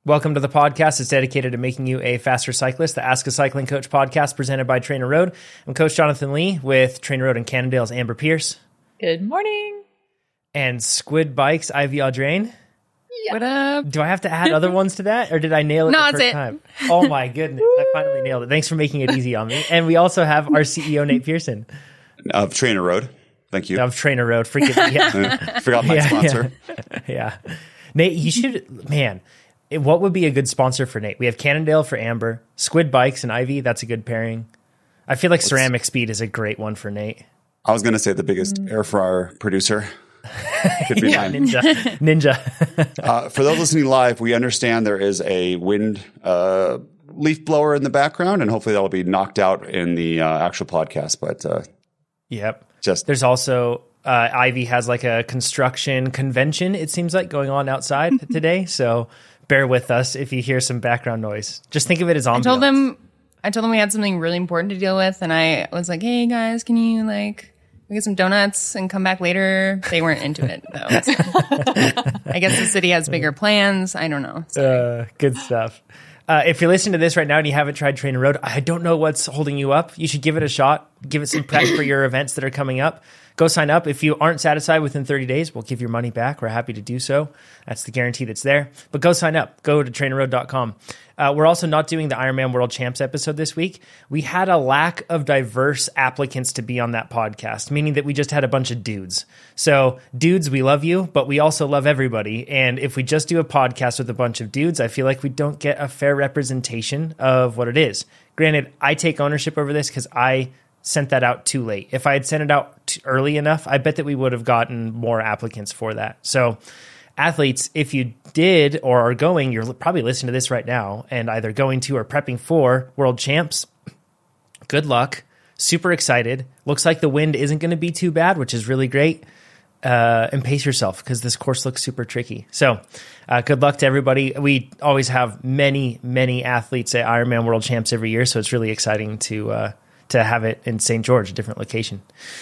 Welcome to the podcast. It's dedicated to making you a faster cyclist. The Ask a Cycling Coach podcast presented by Trainer Road. I'm Coach Jonathan Lee with Trainer Road in Cannondale's Amber Pierce. Good morning. And Squid Bikes, Ivy Audrain. Yeah. What up? Do I have to add other ones to that, or did I nail it the first time? Oh my goodness, I finally nailed it. Thanks for making it easy on me. And we also have our CEO, Nate Pearson. Of Trainer Road. Thank you. Of Trainer Road. Forget Forgot my sponsor. Yeah. Nate, you should, man, what would be a good sponsor for Nate? We have Cannondale for Amber, Squid Bikes and Ivy. That's a good pairing. I feel like Ceramic Speed is a great one for Nate. I was going to say the biggest air fryer producer. Could be mine. Ninja. For those listening live, we understand there is a wind leaf blower in the background, and hopefully that'll be knocked out in the actual podcast. But yep. There's also Ivy has like a construction convention, it seems like, going on outside today. So bear with us if you hear some background noise. Just think of it as ambiance. I told them we had something really important to deal with, and I was like, "Hey guys, can you we get some donuts and come back later?" They weren't into it though. So. I guess the city has bigger plans. I don't know. Good stuff. If you're listening to this right now and you haven't tried Trainer Road, I don't know what's holding you up. You should give it a shot. Give it some prep for your events that are coming up. Go sign up. If you aren't satisfied within 30 days, we'll give your money back. We're happy to do so. That's the guarantee that's there. But go sign up. Go to trainerroad.com. We're also not doing the Ironman World Champs episode this week. We had a lack of diverse applicants to be on that podcast, meaning that we just had a bunch of dudes. So dudes, we love you, but we also love everybody. And if we just do a podcast with a bunch of dudes, I feel like we don't get a fair representation of what it is. Granted, I take ownership over this because I sent that out too late. If I had sent it out early enough, I bet that we would have gotten more applicants for that. So athletes, if you did or are going, you're probably listening to this right now and either going to or prepping for World Champs. Good luck. Super excited. Looks like the wind isn't going to be too bad, which is really great. And pace yourself because this course looks super tricky. So good luck to everybody. We always have many, many athletes at Ironman World Champs every year, so it's really exciting to have it in St. George, a different location.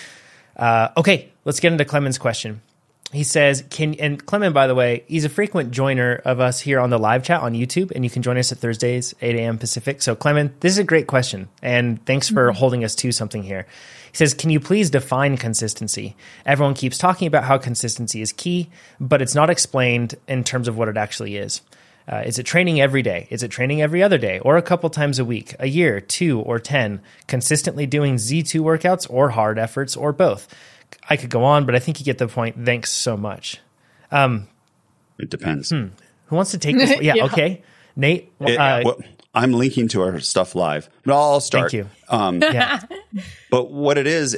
Okay, let's get into Clement's question. He says, and Clement, by the way, he's a frequent joiner of us here on the live chat on YouTube, and you can join us at Thursdays, 8 a.m. Pacific. So Clement, this is a great question, and thanks for holding us to something here. He says, can you please define consistency? Everyone keeps talking about how consistency is key, but it's not explained in terms of what it actually is. Is it training every day? Is it training every other day or a couple times a week, a year, 2 or 10, consistently doing Z2 workouts or hard efforts or both? I could go on, but I think you get the point. Thanks so much. It depends. Who wants to take this? Yeah. Okay. Nate? I'm linking to our stuff live, but I'll start. Thank you. But what it is,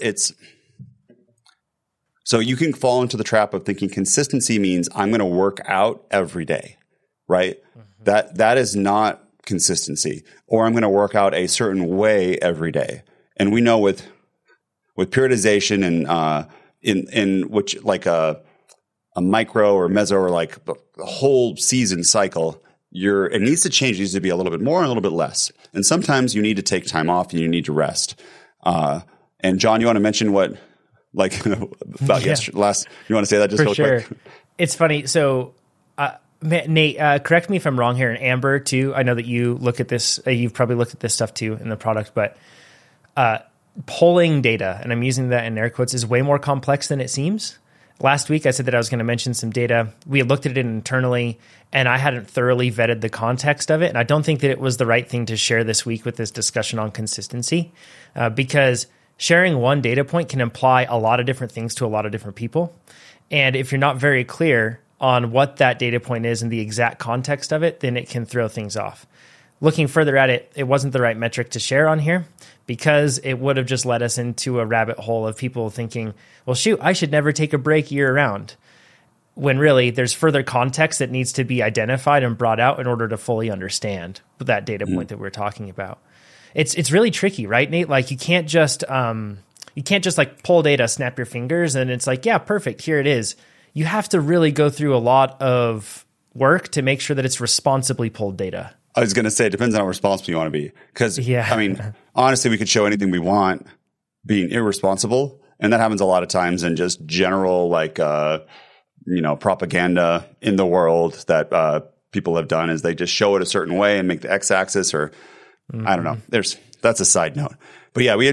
so you can fall into the trap of thinking consistency means I'm going to work out every day. Right? Mm-hmm. That is not consistency. Or I'm going to work out a certain way every day. And we know with periodization and in which like a micro or meso or like the whole season cycle, it needs to change. It needs to be a little bit more and a little bit less. And sometimes you need to take time off and you need to rest. And John, you want to mention what about yesterday last? You want to say that just real quick? It's funny. So. Nate, correct me if I'm wrong here, and Amber too. I know that you look at this, you've probably looked at this stuff too in the product, but polling data, and I'm using that in air quotes, is way more complex than it seems. Last week, I said that I was going to mention some data. We had looked at it internally, and I hadn't thoroughly vetted the context of it, and I don't think that it was the right thing to share this week with this discussion on consistency, because sharing one data point can imply a lot of different things to a lot of different people, and if you're not very clear on what that data point is and the exact context of it, then it can throw things off. Looking further at it, it wasn't the right metric to share on here because it would have just led us into a rabbit hole of people thinking, well, shoot, I should never take a break year round. When really there's further context that needs to be identified and brought out in order to fully understand that data point that we're talking about. It's really tricky, right, Nate? Like you can't just like pull data, snap your fingers, and it's like, yeah, perfect, here it is. You have to really go through a lot of work to make sure that it's responsibly pulled data. I was going to say, it depends on how responsible you want to be. Because, I mean, honestly, we could show anything we want being irresponsible. And that happens a lot of times in just general, propaganda in the world that people have done is they just show it a certain way and make the x-axis, or I don't know. That's a side note. But yeah,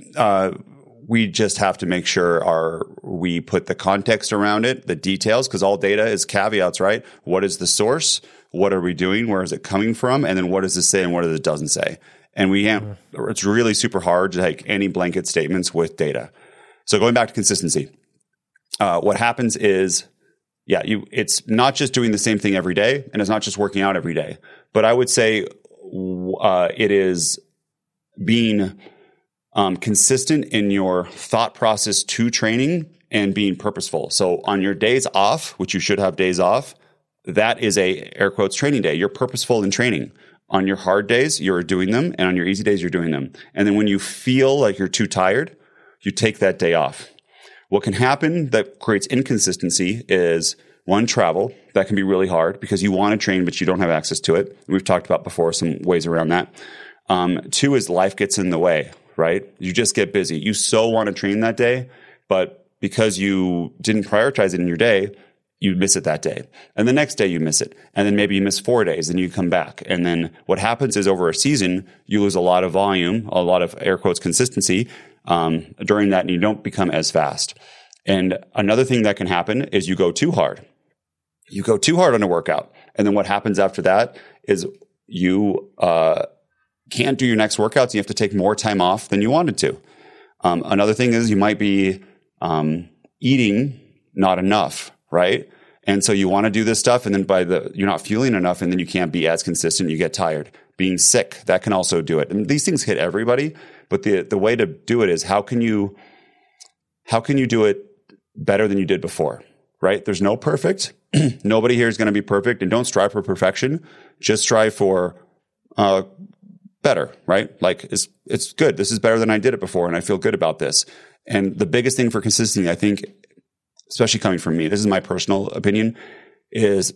we just have to make sure we put the context around it, the details, because all data is caveats, right? What is the source? What are we doing? Where is it coming from? And then what does it say and what does it doesn't say? And it's really super hard to take any blanket statements with data. So going back to consistency, what happens is, it's not just doing the same thing every day, and it's not just working out every day. But I would say it is being consistent in your thought process to training and being purposeful. So on your days off, which you should have days off, that is a air quotes training day. You're purposeful in training. On your hard days, you're doing them, and on your easy days, you're doing them. And then when you feel like you're too tired, you take that day off. What can happen that creates inconsistency is, one, travel. That can be really hard because you want to train, but you don't have access to it. We've talked about before some ways around that. Two is life gets in the way, right? You just get busy. You so want to train that day, but because you didn't prioritize it in your day, you miss it that day. And the next day you miss it. And then maybe you miss 4 days and you come back. And then what happens is over a season, you lose a lot of volume, a lot of air quotes consistency during that, and you don't become as fast. And another thing that can happen is you go too hard. You go too hard on a workout. And then what happens after that is you can't do your next workouts. And you have to take more time off than you wanted to. Another thing is you might be eating not enough, right? And so you want to do this stuff, and then you're not fueling enough, and then you can't be as consistent. You get tired. Being sick, that can also do it. And these things hit everybody, but the way to do it is how can you do it better than you did before, right? There's no perfect. Nobody here is going to be perfect, and don't strive for perfection. Just strive for better, right? Like it's good. This is better than I did it before, and I feel good about this. And the biggest thing for consistency, I think, especially coming from me, this is my personal opinion, is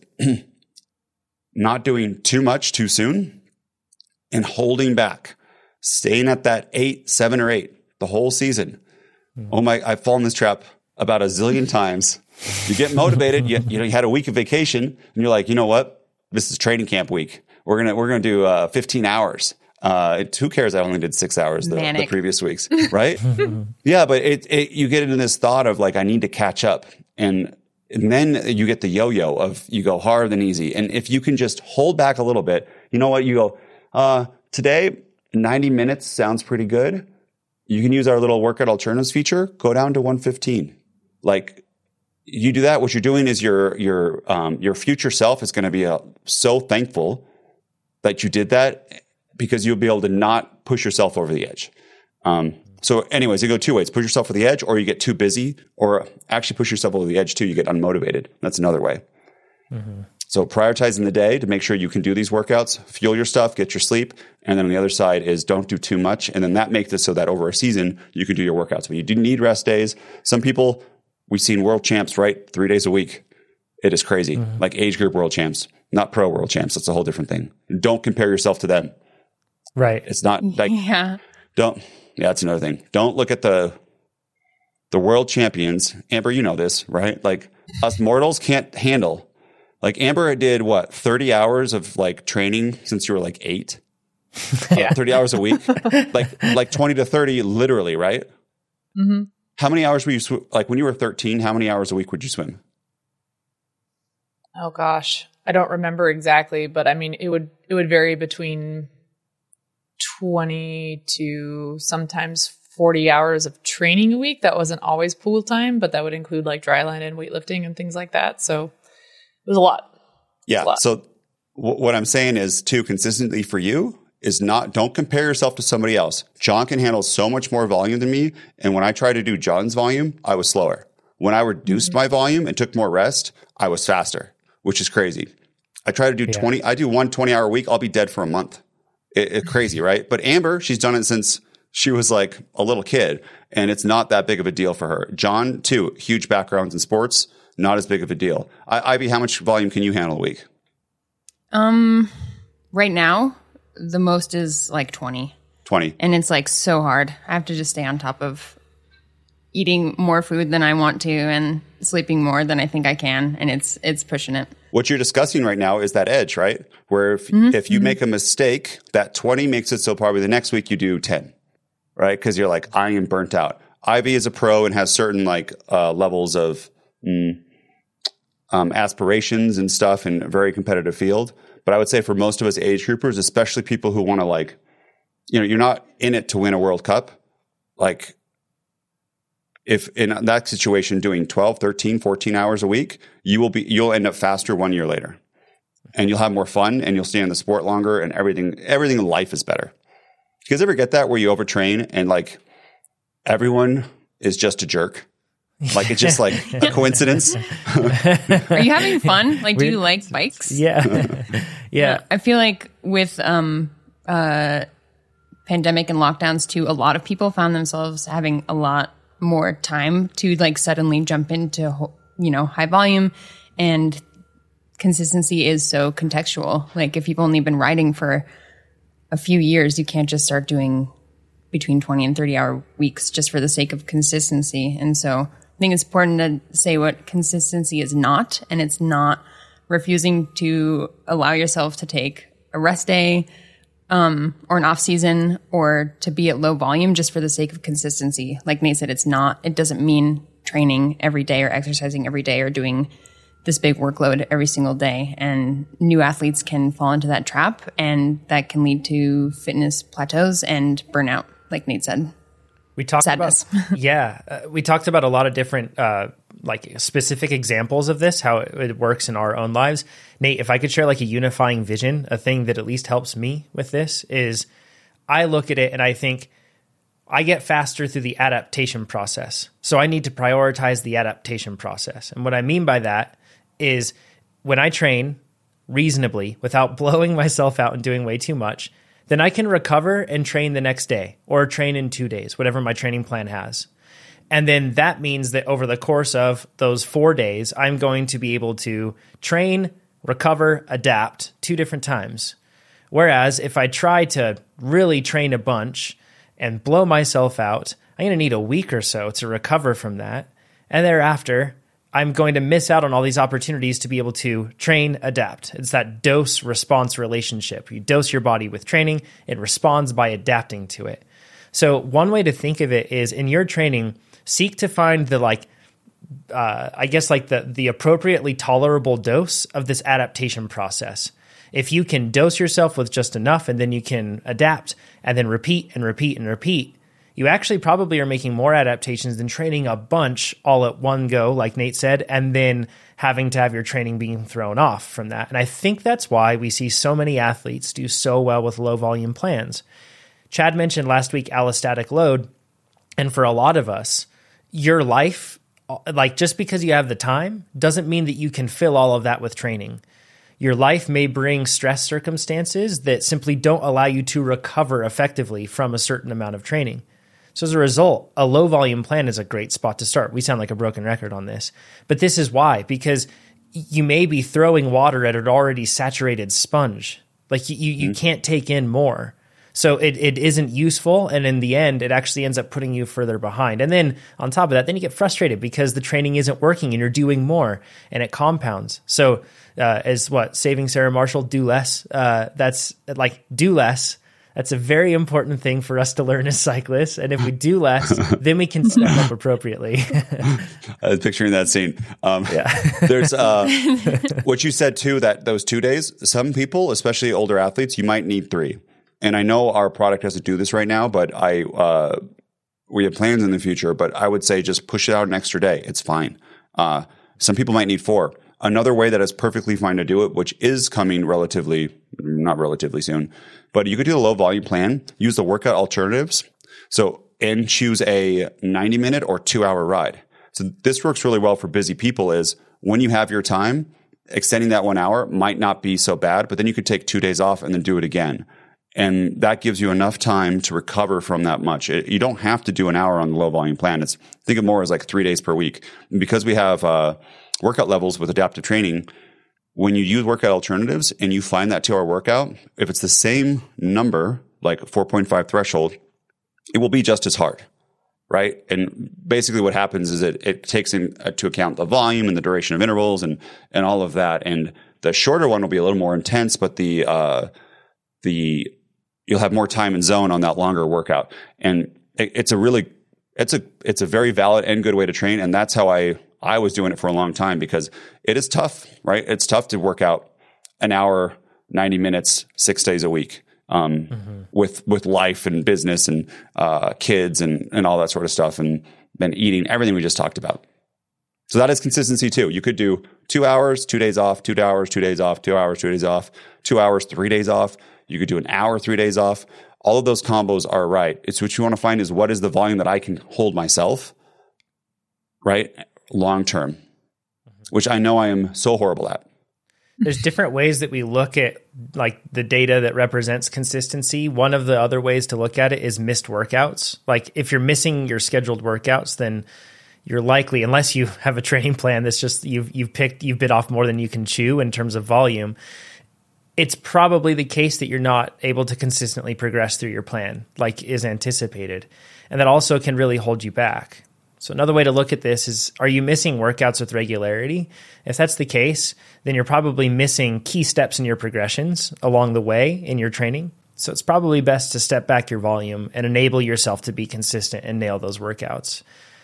not doing too much too soon and holding back, staying at that 8, 7, or 8 the whole season. Oh my, I've fallen this trap about a zillion times. You get motivated. You had a week of vacation and you're like, you know what? This is training camp week. We're going to do 15 hours. Who cares? I only did 6 hours the previous weeks, right? Yeah, but you get into this thought of like, I need to catch up. And then you get the yo-yo of you go hard then easy. And if you can just hold back a little bit, you know what? You go, today, 90 minutes sounds pretty good. You can use our little workout alternatives feature, go down to 115. Like you do that, what you're doing is your future self is going to be so thankful that you did that, because you'll be able to not push yourself over the edge. So anyways, you go two ways. Push yourself over the edge, or you get too busy, or actually push yourself over the edge too. You get unmotivated. That's another way. Mm-hmm. So prioritizing the day to make sure you can do these workouts, fuel your stuff, get your sleep. And then on the other side is don't do too much. And then that makes it so that over a season, you can do your workouts. But you do need rest days. Some people, we've seen world champs, right? 3 days a week. It is crazy. Mm-hmm. Like age group world champs, not pro world champs. That's a whole different thing. Don't compare yourself to them. Right. It's not like, that's another thing. Don't look at the world champions. Amber, you know this, right? Like us mortals can't handle. Like Amber did 30 hours of like training since you were like 8. Yeah. 30 hours a week, like 20 to 30, literally, right? Mm-hmm. How many hours were you like when you were 13? How many hours a week would you swim? Oh gosh, I don't remember exactly, but I mean, it would vary between 20 to sometimes 40 hours of training a week. That wasn't always pool time, but that would include like dryland and weightlifting and things like that. So it was a lot. Yeah. So what I'm saying is too, consistently for you is don't compare yourself to somebody else. John can handle so much more volume than me. And when I tried to do John's volume, I was slower. When I reduced my volume and took more rest, I was faster, which is crazy. I try to do I do 1 20-hour week. I'll be dead for a month. It's crazy, right? But Amber, she's done it since she was like a little kid, and it's not that big of a deal for her. John, too, huge backgrounds in sports, not as big of a deal. Ivy, how much volume can you handle a week? Right now, the most is like 20. 20. And it's like so hard. I have to just stay on top of eating more food than I want to and sleeping more than I think I can. And it's pushing it. What you're discussing right now is that edge, right? Where if you make a mistake, that 20 makes it so probably the next week you do 10, right? Because you're like, I am burnt out. Ivy is a pro and has certain like levels of aspirations and stuff in a very competitive field. But I would say for most of us age groupers, especially people who want to like, you're not in it to win a World Cup. Like if in that situation doing 12, 13, 14 hours a week, you'll end up faster 1 year later. And you'll have more fun and you'll stay in the sport longer and everything in life is better. Do you guys ever get that where you overtrain and like everyone is just a jerk? Like it's just like a coincidence. Are you having fun? Like, do you like bikes? Yeah. Yeah. I feel like with pandemic and lockdowns too, a lot of people found themselves having a lot more time to like suddenly jump into, high volume, and consistency is so contextual. Like if you've only been riding for a few years, you can't just start doing between 20 and 30 hour weeks just for the sake of consistency. And so I think it's important to say what consistency is not, and it's not refusing to allow yourself to take a rest day, or an off season, or to be at low volume just for the sake of consistency. Like Nate said, it doesn't mean training every day or exercising every day or doing this big workload every single day. And new athletes can fall into that trap, and that can lead to fitness plateaus and burnout, like Nate said. We talked Sadness. about, we talked about a lot of different, like specific examples of this, how it works in our own lives. Nate, if I could share like a unifying vision, a thing that at least helps me with this is I look at it and I think I get faster through the adaptation process. So I need to prioritize the adaptation process. And what I mean by that is when I train reasonably without blowing myself out and doing way too much, then I can recover and train the next day or train in 2 days, whatever my training plan has. And then that means that over the course of those 4 days, I'm going to be able to train, recover, adapt 2 different times. Whereas if I try to really train a bunch and blow myself out, I'm going to need a week or so to recover from that. And thereafter, I'm going to miss out on all these opportunities to be able to train, adapt. It's that dose-response relationship. You dose your body with training, it responds by adapting to it. So one way to think of it is in your training, seek to find the the appropriately tolerable dose of this adaptation process. If you can dose yourself with just enough and then you can adapt and then repeat and repeat and repeat, you actually probably are making more adaptations than training a bunch all at one go, like Nate said, and then having to have your training being thrown off from that. And I think that's why we see so many athletes do so well with low volume plans. Chad mentioned last week allostatic load. And for a lot of us, your life, like just because you have the time, doesn't mean that you can fill all of that with training. Your life may bring stress circumstances that simply don't allow you to recover effectively from a certain amount of training. So as a result, a low volume plan is a great spot to start. We sound like a broken record on this, but this is why, because you may be throwing water at an already saturated sponge. Like you can't take in more. So it isn't useful. And in the end, it actually ends up putting you further behind. And then on top of that, then you get frustrated because the training isn't working and you're doing more and it compounds. So saving Sarah Marshall, do less. That's like do less. That's a very important thing for us to learn as cyclists. And if we do less, then we can step up appropriately. I was picturing that scene. There's what you said too, that those 2 days, some people, especially older athletes, you might need 3. And I know our product doesn't do this right now, but we have plans in the future, but I would say just push it out an extra day. It's fine. Some people might need 4. Another way that is perfectly fine to do it, which is coming not relatively soon, but you could do a low volume plan, use the workout alternatives. And choose a 90-minute or 2-hour ride. So this works really well for busy people is when you have your time, extending that 1 hour might not be so bad, but then you could take 2 days off and then do it again. And that gives you enough time to recover from that much. You don't have to do an hour on the low volume plan. Think of more as like 3 days per week. And because we have workout levels with adaptive training, when you use workout alternatives and you find that 2-hour workout, if it's the same number, like 4.5 threshold, it will be just as hard. right? And basically what happens is it takes into account the volume and the duration of intervals and all of that. And the shorter one will be a little more intense, but you'll have more time and zone on that longer workout. And it's a very valid and good way to train. And that's how I was doing it for a long time, because it is tough, right? It's tough to work out an hour, 90 minutes, 6 days a week, with life and business and, kids and all that sort of stuff, and eating, everything we just talked about. So that is consistency too. You could do 2 hours, 2 days off, 2 hours, 2 days off, 2 hours, 2 days off, 2 hours, 3 days off. You could do an hour, 3 days off. All of those combos are right. It's what you want to find is what is the volume that I can hold myself, right? Long term, which I know I am so horrible at. There's different ways that we look at like the data that represents consistency. One of the other ways to look at it is missed workouts. Like if you're missing your scheduled workouts, then you're likely, unless you have a training plan that's just you've bit off more than you can chew in terms of volume, it's probably the case that you're not able to consistently progress through your plan like is anticipated. And that also can really hold you back. So another way to look at this is, are you missing workouts with regularity? If that's the case, then you're probably missing key steps in your progressions along the way in your training. So it's probably best to step back your volume and enable yourself to be consistent and nail those workouts.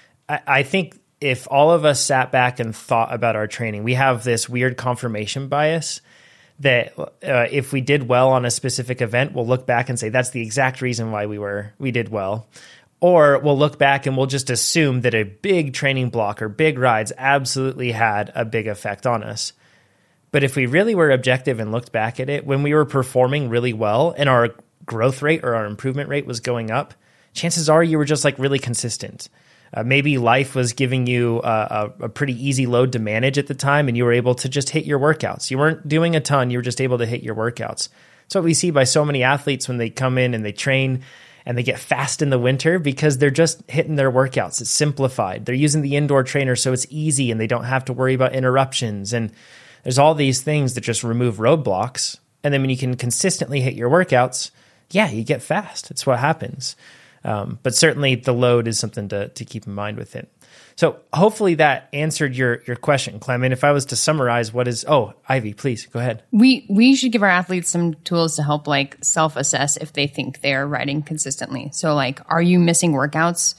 I think if all of us sat back and thought about our training, we have this weird confirmation bias that if we did well on a specific event, we'll look back and say, that's the exact reason why we did well. Or we'll look back and we'll just assume that a big training block or big rides absolutely had a big effect on us. But if we really were objective and looked back at it, when we were performing really well and our growth rate or our improvement rate was going up, chances are you were just like really consistent. Maybe life was giving you a pretty easy load to manage at the time, and you were able to just hit your workouts. You weren't doing a ton. You were just able to hit your workouts. That's what we see by so many athletes when they come in and they train and they get fast in the winter, because they're just hitting their workouts. It's simplified. They're using the indoor trainer, so it's easy and they don't have to worry about interruptions. And there's all these things that just remove roadblocks. And then when you can consistently hit your workouts, yeah, you get fast. It's what happens. But certainly the load is something to keep in mind with it. So hopefully that answered your question, Clement. If I was to summarize Ivy, please go ahead. We should give our athletes some tools to help like self-assess if they think they're riding consistently. So like, are you missing workouts?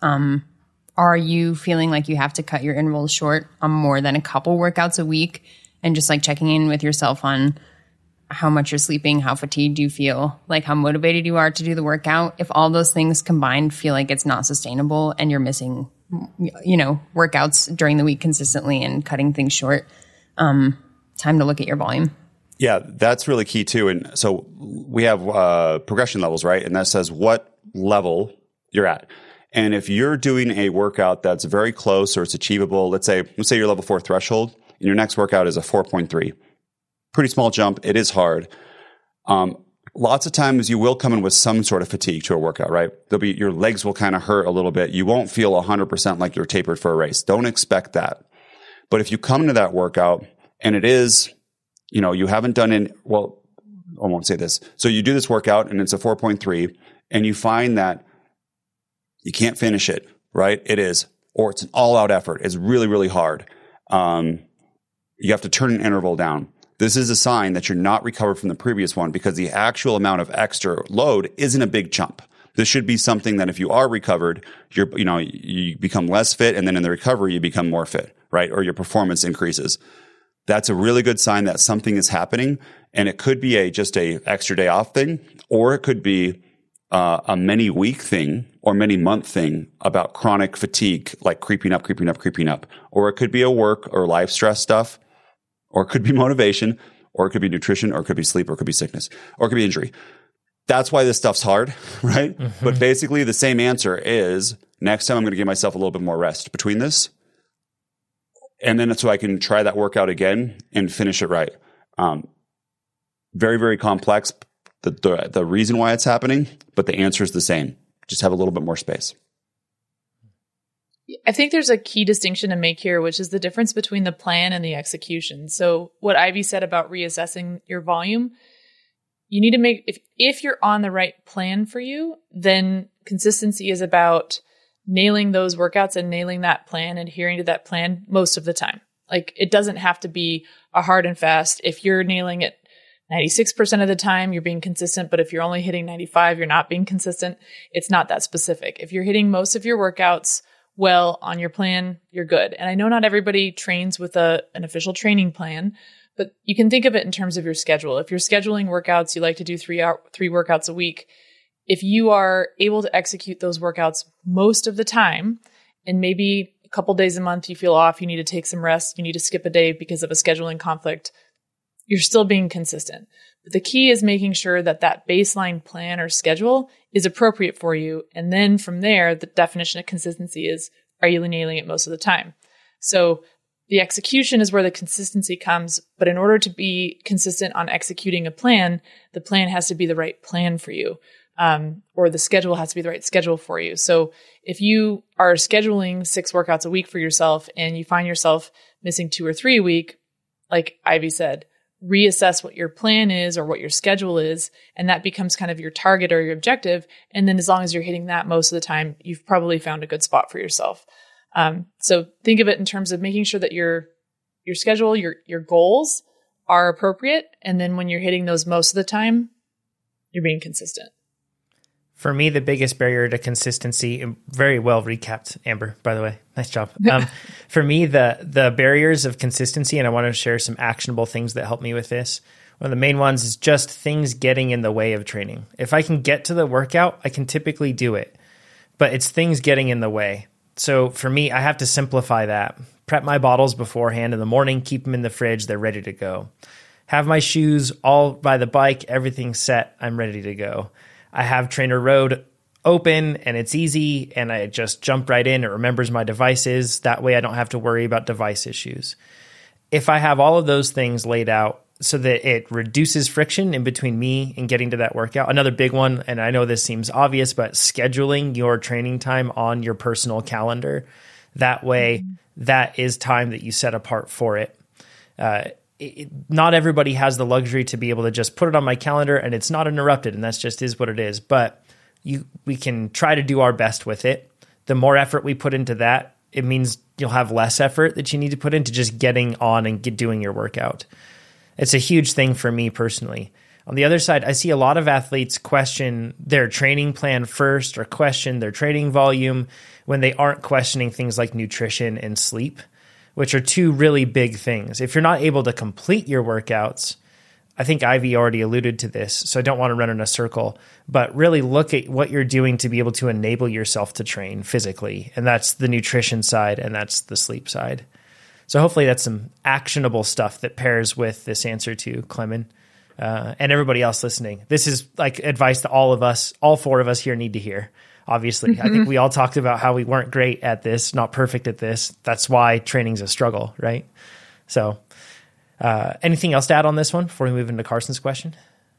Are you feeling like you have to cut your intervals short on more than a couple workouts a week? And just like checking in with yourself on how much you're sleeping, how fatigued you feel, like how motivated you are to do the workout. If all those things combined feel like it's not sustainable and you're missing, workouts during the week consistently and cutting things short, time to look at your volume. Yeah, that's really key too. And so we have progression levels, right? And that says what level you're at. And if you're doing a workout that's very close or it's achievable, let's say you're level 4 threshold and your next workout is a 4.3. Pretty small jump. It is hard. Lots of times you will come in with some sort of fatigue to a workout, right? Your legs will kind of hurt a little bit. You won't feel 100% like you're tapered for a race. Don't expect that. But if you come into that workout and it is, you haven't done I won't say this. So you do this workout and it's a 4.3 and you find that you can't finish it, right? It is, or it's an all out effort. It's really, really hard. You have to turn an interval down. This is a sign that you're not recovered from the previous one, because the actual amount of extra load isn't a big jump. This should be something that if you are recovered, you become less fit, and then in the recovery, you become more fit, right? Or your performance increases. That's a really good sign that something is happening, and it could be just a extra day off thing, or it could be a many week thing or many month thing about chronic fatigue, like creeping up, or it could be a work or life stress stuff. Or it could be motivation, or it could be nutrition, or it could be sleep, or it could be sickness, or it could be injury. That's why this stuff's hard, right? Mm-hmm. But basically the same answer is, next time I'm going to give myself a little bit more rest between this. And then so I can try that workout again and finish it right. Very, very complex, the reason why it's happening, but the answer is the same. Just have a little bit more space. I think there's a key distinction to make here, which is the difference between the plan and the execution. So what Ivy said about reassessing your volume, you need to make, if you're on the right plan for you, then consistency is about nailing those workouts and nailing that plan, adhering to that plan most of the time. Like, it doesn't have to be a hard and fast. If you're nailing it 96% of the time, you're being consistent. But if you're only hitting 95, you're not being consistent. It's not that specific. If you're hitting most of your workouts well on your plan, you're good. And I know not everybody trains with an official training plan, but you can think of it in terms of your schedule. If you're scheduling workouts, you like to do three workouts a week. If you are able to execute those workouts most of the time, and maybe a couple days a month you feel off, you need to take some rest, you need to skip a day because of a scheduling conflict, you're still being consistent. But the key is making sure that that baseline plan or schedule is appropriate for you. And then from there, the definition of consistency is, are you nailing it most of the time? So the execution is where the consistency comes. But in order to be consistent on executing a plan, the plan has to be the right plan for you. Or the schedule has to be the right schedule for you. So if you are scheduling 6 workouts a week for yourself and you find yourself missing 2 or 3 a week, like Ivy said, reassess what your plan is or what your schedule is. And that becomes kind of your target or your objective. And then as long as you're hitting that most of the time, you've probably found a good spot for yourself. So think of it in terms of making sure that your schedule, your goals are appropriate. And then when you're hitting those most of the time, you're being consistent. For me, the biggest barrier to consistency, very well recapped, Amber, by the way. Nice job. For me, the barriers of consistency, and I want to share some actionable things that help me with this. One of the main ones is just things getting in the way of training. If I can get to the workout, I can typically do it, but it's things getting in the way. So for me, I have to simplify that. Prep my bottles beforehand in the morning, keep them in the fridge, they're ready to go. Have my shoes all by the bike, everything's set, I'm ready to go. I have TrainerRoad open and it's easy and I just jump right in. It remembers my devices. That way I don't have to worry about device issues. If I have all of those things laid out so that it reduces friction in between me and getting to that workout. Another big one, and I know this seems obvious, but scheduling your training time on your personal calendar. That way, that is time that you set apart for it. Not everybody has the luxury to be able to just put it on my calendar and it's not interrupted, and that's just is what it is. But we can try to do our best with it. The more effort we put into that, it means you'll have less effort that you need to put into just getting on and doing your workout. It's a huge thing for me personally. On the other side, I see a lot of athletes question their training plan first or question their training volume when they aren't questioning things like nutrition and sleep, which are 2 really big things. If you're not able to complete your workouts, I think Ivy already alluded to this, so I don't want to run in a circle, but really look at what you're doing to be able to enable yourself to train physically. And that's the nutrition side and that's the sleep side. So hopefully that's some actionable stuff that pairs with this answer to Clement and everybody else listening. This is like advice that all of us, all 4 of us here need to hear. Obviously, I think we all talked about how we weren't great at this, not perfect at this. That's why training's a struggle, right? So anything else to add on this one before we move into Carson's question?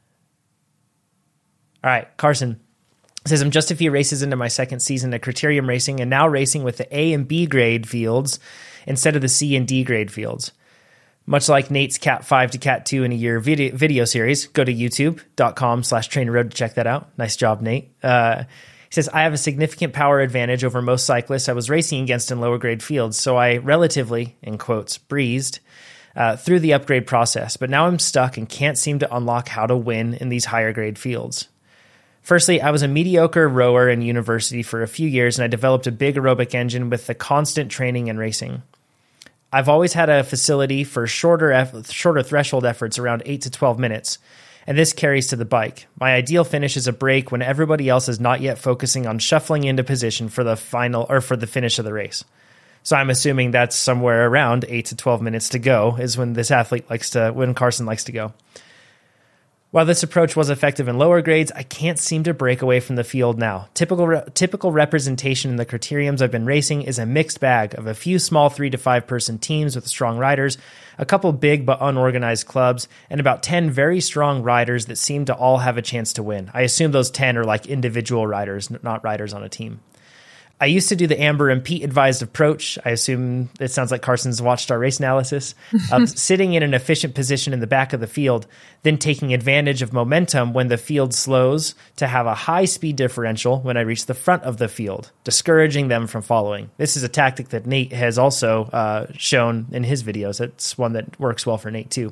All right, Carson says, I'm just a few races into my second season of criterium racing and now racing with the A and B grade fields instead of the C and D grade fields. Much like Nate's Cat 5 to Cat 2 in a year video series, go to youtube.com/TrainerRoad to check that out. Nice job, Nate. He says, I have a significant power advantage over most cyclists I was racing against in lower grade fields, so I relatively, in quotes, breezed through the upgrade process, but now I'm stuck and can't seem to unlock how to win in these higher grade fields. Firstly, I was a mediocre rower in university for a few years, and I developed a big aerobic engine with the constant training and racing. I've always had a facility for shorter threshold efforts around 8 to 12 minutes, and this carries to the bike. My ideal finish is a break when everybody else is not yet focusing on shuffling into position for the final or for the finish of the race. So I'm assuming that's somewhere around 8 to 12 minutes to go is when when Carson likes to go. While this approach was effective in lower grades, I can't seem to break away from the field now. Typical representation in the criteriums I've been racing is a mixed bag of a few small 3 to 5 person teams with strong riders, a couple big but unorganized clubs, and about 10 very strong riders that seem to all have a chance to win. I assume those 10 are like individual riders, not riders on a team. I used to do the Amber and Pete advised approach. I assume it sounds like Carson's watched our race analysis of sitting in an efficient position in the back of the field, then taking advantage of momentum when the field slows to have a high speed differential when I reach the front of the field, discouraging them from following. This is a tactic that Nate has also shown in his videos. It's one that works well for Nate too.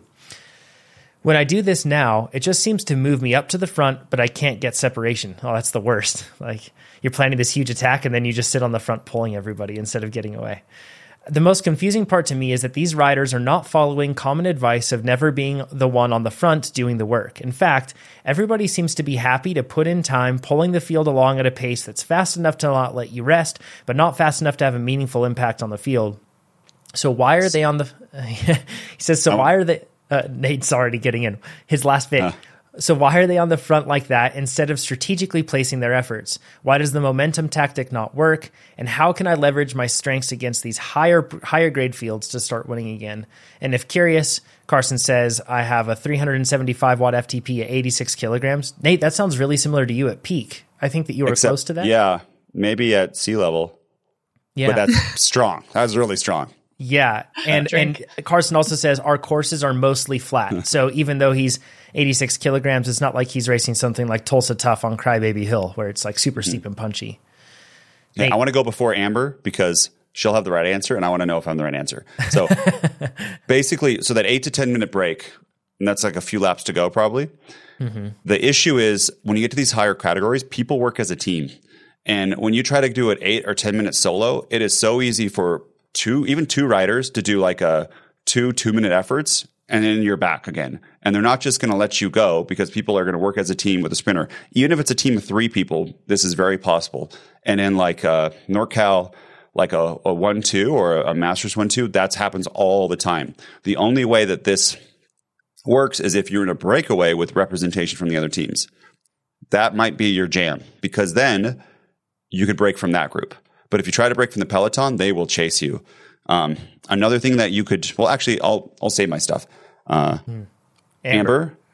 When I do this now, it just seems to move me up to the front, but I can't get separation. Oh, that's the worst. Like, you're planning this huge attack and then you just sit on the front pulling everybody instead of getting away. The most confusing part to me is that these riders are not following common advice of never being the one on the front doing the work. In fact, everybody seems to be happy to put in time pulling the field along at a pace that's fast enough to not let you rest, but not fast enough to have a meaningful impact on the field. So why are they on the... he says, so why are they... Nate's already getting in his last bit. So why are they on the front like that instead of strategically placing their efforts? Why does the momentum tactic not work? And how can I leverage my strengths against these higher grade fields to start winning again? And if curious, Carson says, I have a 375 watt FTP at 86 kilograms. Nate, that sounds really similar to you at peak. I think that you were close to that. Yeah, maybe at sea level. Yeah. But that's strong. That's really strong. Yeah, and Carson also says our courses are mostly flat. So even though he's 86 kilograms, it's not like he's racing something like Tulsa Tough on Crybaby Hill, where it's like super steep and punchy. Yeah, I want to go before Amber because she'll have the right answer, and I want to know if I'm the right answer. So basically, so that 8 to 10 minute break, and that's like a few laps to go probably. Mm-hmm. The issue is when you get to these higher categories, people work as a team. And when you try to do an 8 or 10 minute solo, it is so easy for two riders to do like a 2-minute efforts and then you're back again. And they're not just going to let you go because people are going to work as a team with a sprinter. Even if it's a team of 3 people, this is very possible. And in like NorCal, like a 1-2 or a Masters 1-2, that happens all the time. The only way that this works is if you're in a breakaway with representation from the other teams. That might be your jam because then you could break from that group. But if you try to break from the peloton, they will chase you. Another thing that you could, well, actually, I'll save my stuff. Amber?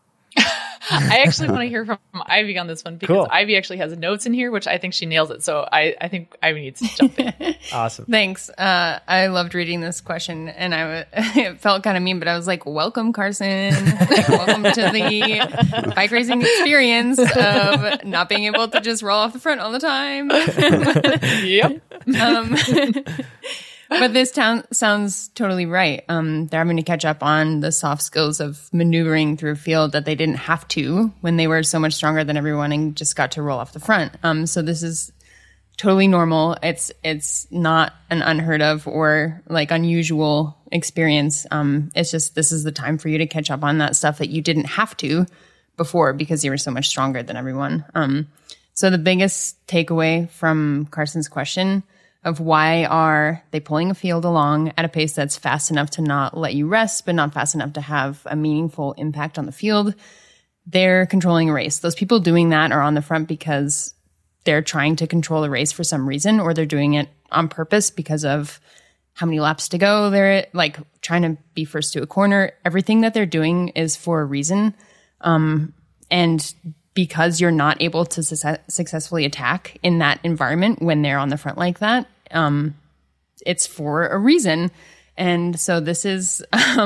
I actually want to hear from Ivy on this one because Ivy actually has notes in here, which I think she nails it. So I think Ivy needs to jump in. Awesome. Thanks. I loved reading this question and it felt kind of mean, but I was like, welcome, Carson. Welcome to the bike racing experience of not being able to just roll off the front all the time. Yep. But this sounds totally right. They're having to catch up on the soft skills of maneuvering through a field that they didn't have to when they were so much stronger than everyone and just got to roll off the front. So this is totally normal. It's not an unheard of or like unusual experience. It's just this is the time for you to catch up on that stuff that you didn't have to before because you were so much stronger than everyone. So the biggest takeaway from Carson's question of why are they pulling a field along at a pace that's fast enough to not let you rest, but not fast enough to have a meaningful impact on the field? They're controlling a race. Those people doing that are on the front because they're trying to control a race for some reason, or they're doing it on purpose because of how many laps to go. They're like trying to be first to a corner. Everything that they're doing is for a reason. And because you're not able to successfully attack in that environment when they're on the front like that, it's for a reason. And so this is,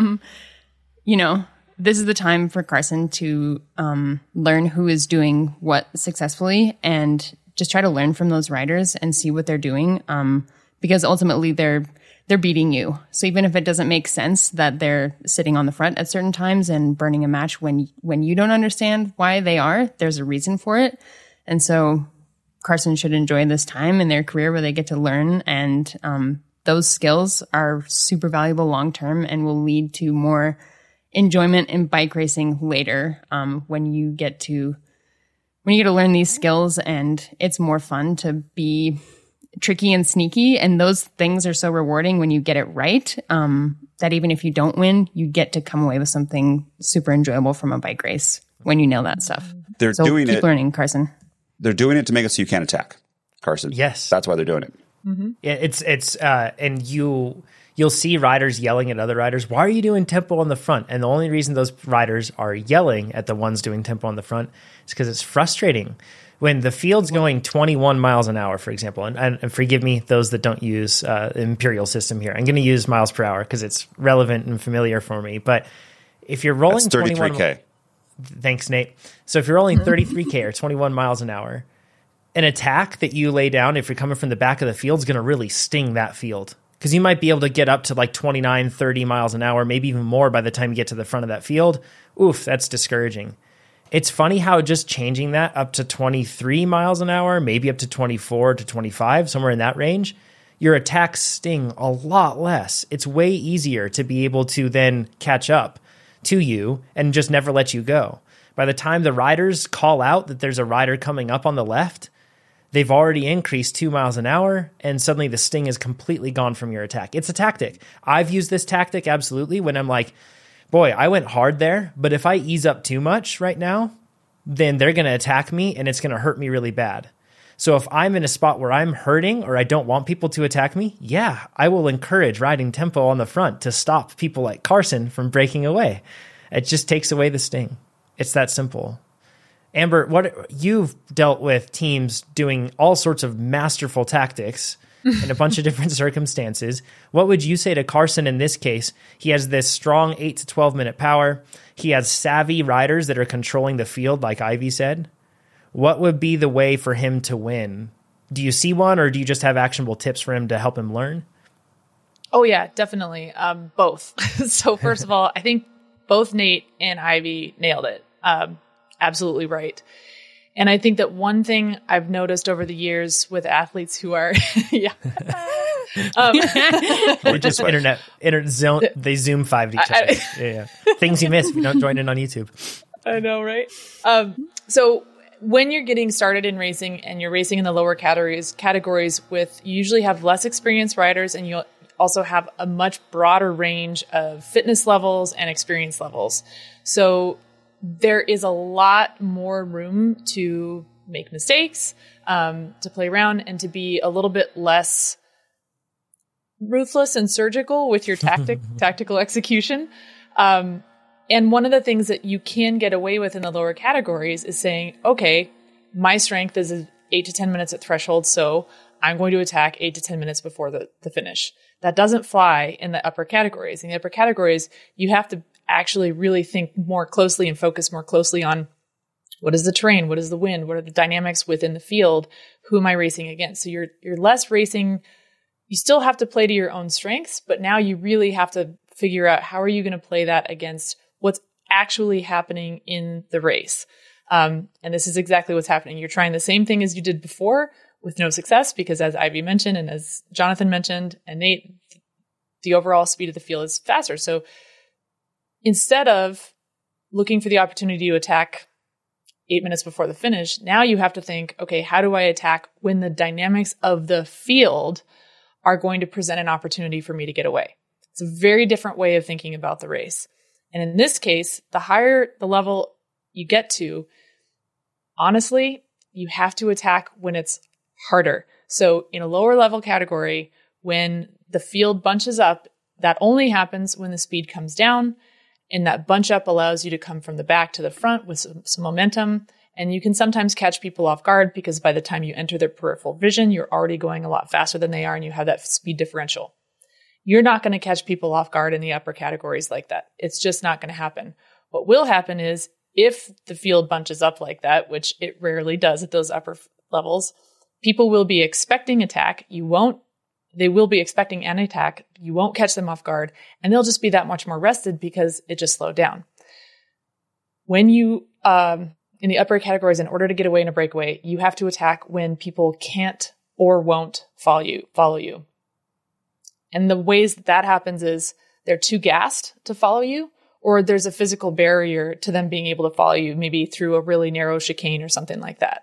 this is the time for Carson to learn who is doing what successfully and just try to learn from those riders and see what they're doing because ultimately they're beating you. So even if it doesn't make sense that they're sitting on the front at certain times and burning a match when you don't understand why they are, there's a reason for it. And so Carson should enjoy this time in their career where they get to learn. And those skills are super valuable long-term and will lead to more enjoyment in bike racing later when you get to learn these skills and it's more fun to be tricky and sneaky, and those things are so rewarding when you get it right that even if you don't win, you get to come away with something super enjoyable from a bike race when you nail that stuff. They're doing keep learning, Carson. They're doing it to make it so you can't attack, Carson. Yes, that's why they're doing it. Mm-hmm. Yeah, it's and you you'll see riders yelling at other riders, why are you doing tempo on the front? And the only reason those riders are yelling at the ones doing tempo on the front is because it's frustrating. When the field's going 21 miles an hour, for example, and forgive me, those that don't use imperial system here, I'm going to use miles per hour because it's relevant and familiar for me. But if you're rolling that's 33K. Thanks, Nate. So if you're rolling 33K or 21 miles an hour, an attack that you lay down, if you're coming from the back of the field, is going to really sting that field. Because you might be able to get up to like 29, 30 miles an hour, maybe even more by the time you get to the front of that field. Oof, that's discouraging. It's funny how just changing that up to 23 miles an hour, maybe up to 24 to 25, somewhere in that range, your attacks sting a lot less. It's way easier to be able to then catch up to you and just never let you go. By the time the riders call out that there's a rider coming up on the left, they've already increased 2 miles an hour, and suddenly the sting is completely gone from your attack. It's a tactic. I've used this tactic absolutely when I'm like, boy, I went hard there, but if I ease up too much right now, then they're going to attack me and it's going to hurt me really bad. So if I'm in a spot where I'm hurting or I don't want people to attack me, yeah, I will encourage riding tempo on the front to stop people like Carson from breaking away. It just takes away the sting. It's that simple. Amber, what you've dealt with teams doing all sorts of masterful tactics in a bunch of different circumstances. What would you say to Carson in this case? He has this strong 8 to 12 minute power. He has savvy riders that are controlling the field, like Ivy said. What would be the way for him to win? Do you see one, or do you just have actionable tips for him to help him learn? Oh yeah, definitely. Both. So first of all, I think both Nate and Ivy nailed it. Absolutely right. And I think that one thing I've noticed over the years with athletes who are, yeah, They just they Zoom 5 each other. Yeah. Things you miss if you don't join in on YouTube. I know, right? So when you're getting started in racing and you're racing in the lower categories with, you usually have less experienced riders, and you'll also have a much broader range of fitness levels and experience levels. So there is a lot more room to make mistakes, to play around, and to be a little bit less ruthless and surgical with your tactical execution. And one of the things that you can get away with in the lower categories is saying, okay, my strength is 8 to 10 minutes at threshold, so I'm going to attack 8 to 10 minutes before the finish. That doesn't fly in the upper categories. In the upper categories, you have to actually really think more closely and focus more closely on what is the terrain, what is the wind, what are the dynamics within the field, who am I racing against? So you're less racing. You still have to play to your own strengths, but now you really have to figure out how are you going to play that against what's actually happening in the race. And this is exactly what's happening. You're trying the same thing as you did before with no success, because as Ivy mentioned, and as Jonathan mentioned, and Nate, the overall speed of the field is faster. So instead of looking for the opportunity to attack 8 minutes before the finish, now you have to think, okay, how do I attack when the dynamics of the field are going to present an opportunity for me to get away? It's a very different way of thinking about the race. And in this case, the higher the level you get to, honestly, you have to attack when it's harder. So in a lower level category, when the field bunches up, that only happens when the speed comes down. And that bunch up allows you to come from the back to the front with some momentum. And you can sometimes catch people off guard because by the time you enter their peripheral vision, you're already going a lot faster than they are and you have that speed differential. You're not going to catch people off guard in the upper categories like that. It's just not going to happen. What will happen is if the field bunches up like that, which it rarely does at those upper levels, people will be expecting attack. They will be expecting an attack. You won't catch them off guard, and they'll just be that much more rested because it just slowed down. When you, in the upper categories, in order to get away in a breakaway, you have to attack when people can't or won't follow you. And the ways that happens is they're too gassed to follow you, or there's a physical barrier to them being able to follow you, maybe through a really narrow chicane or something like that.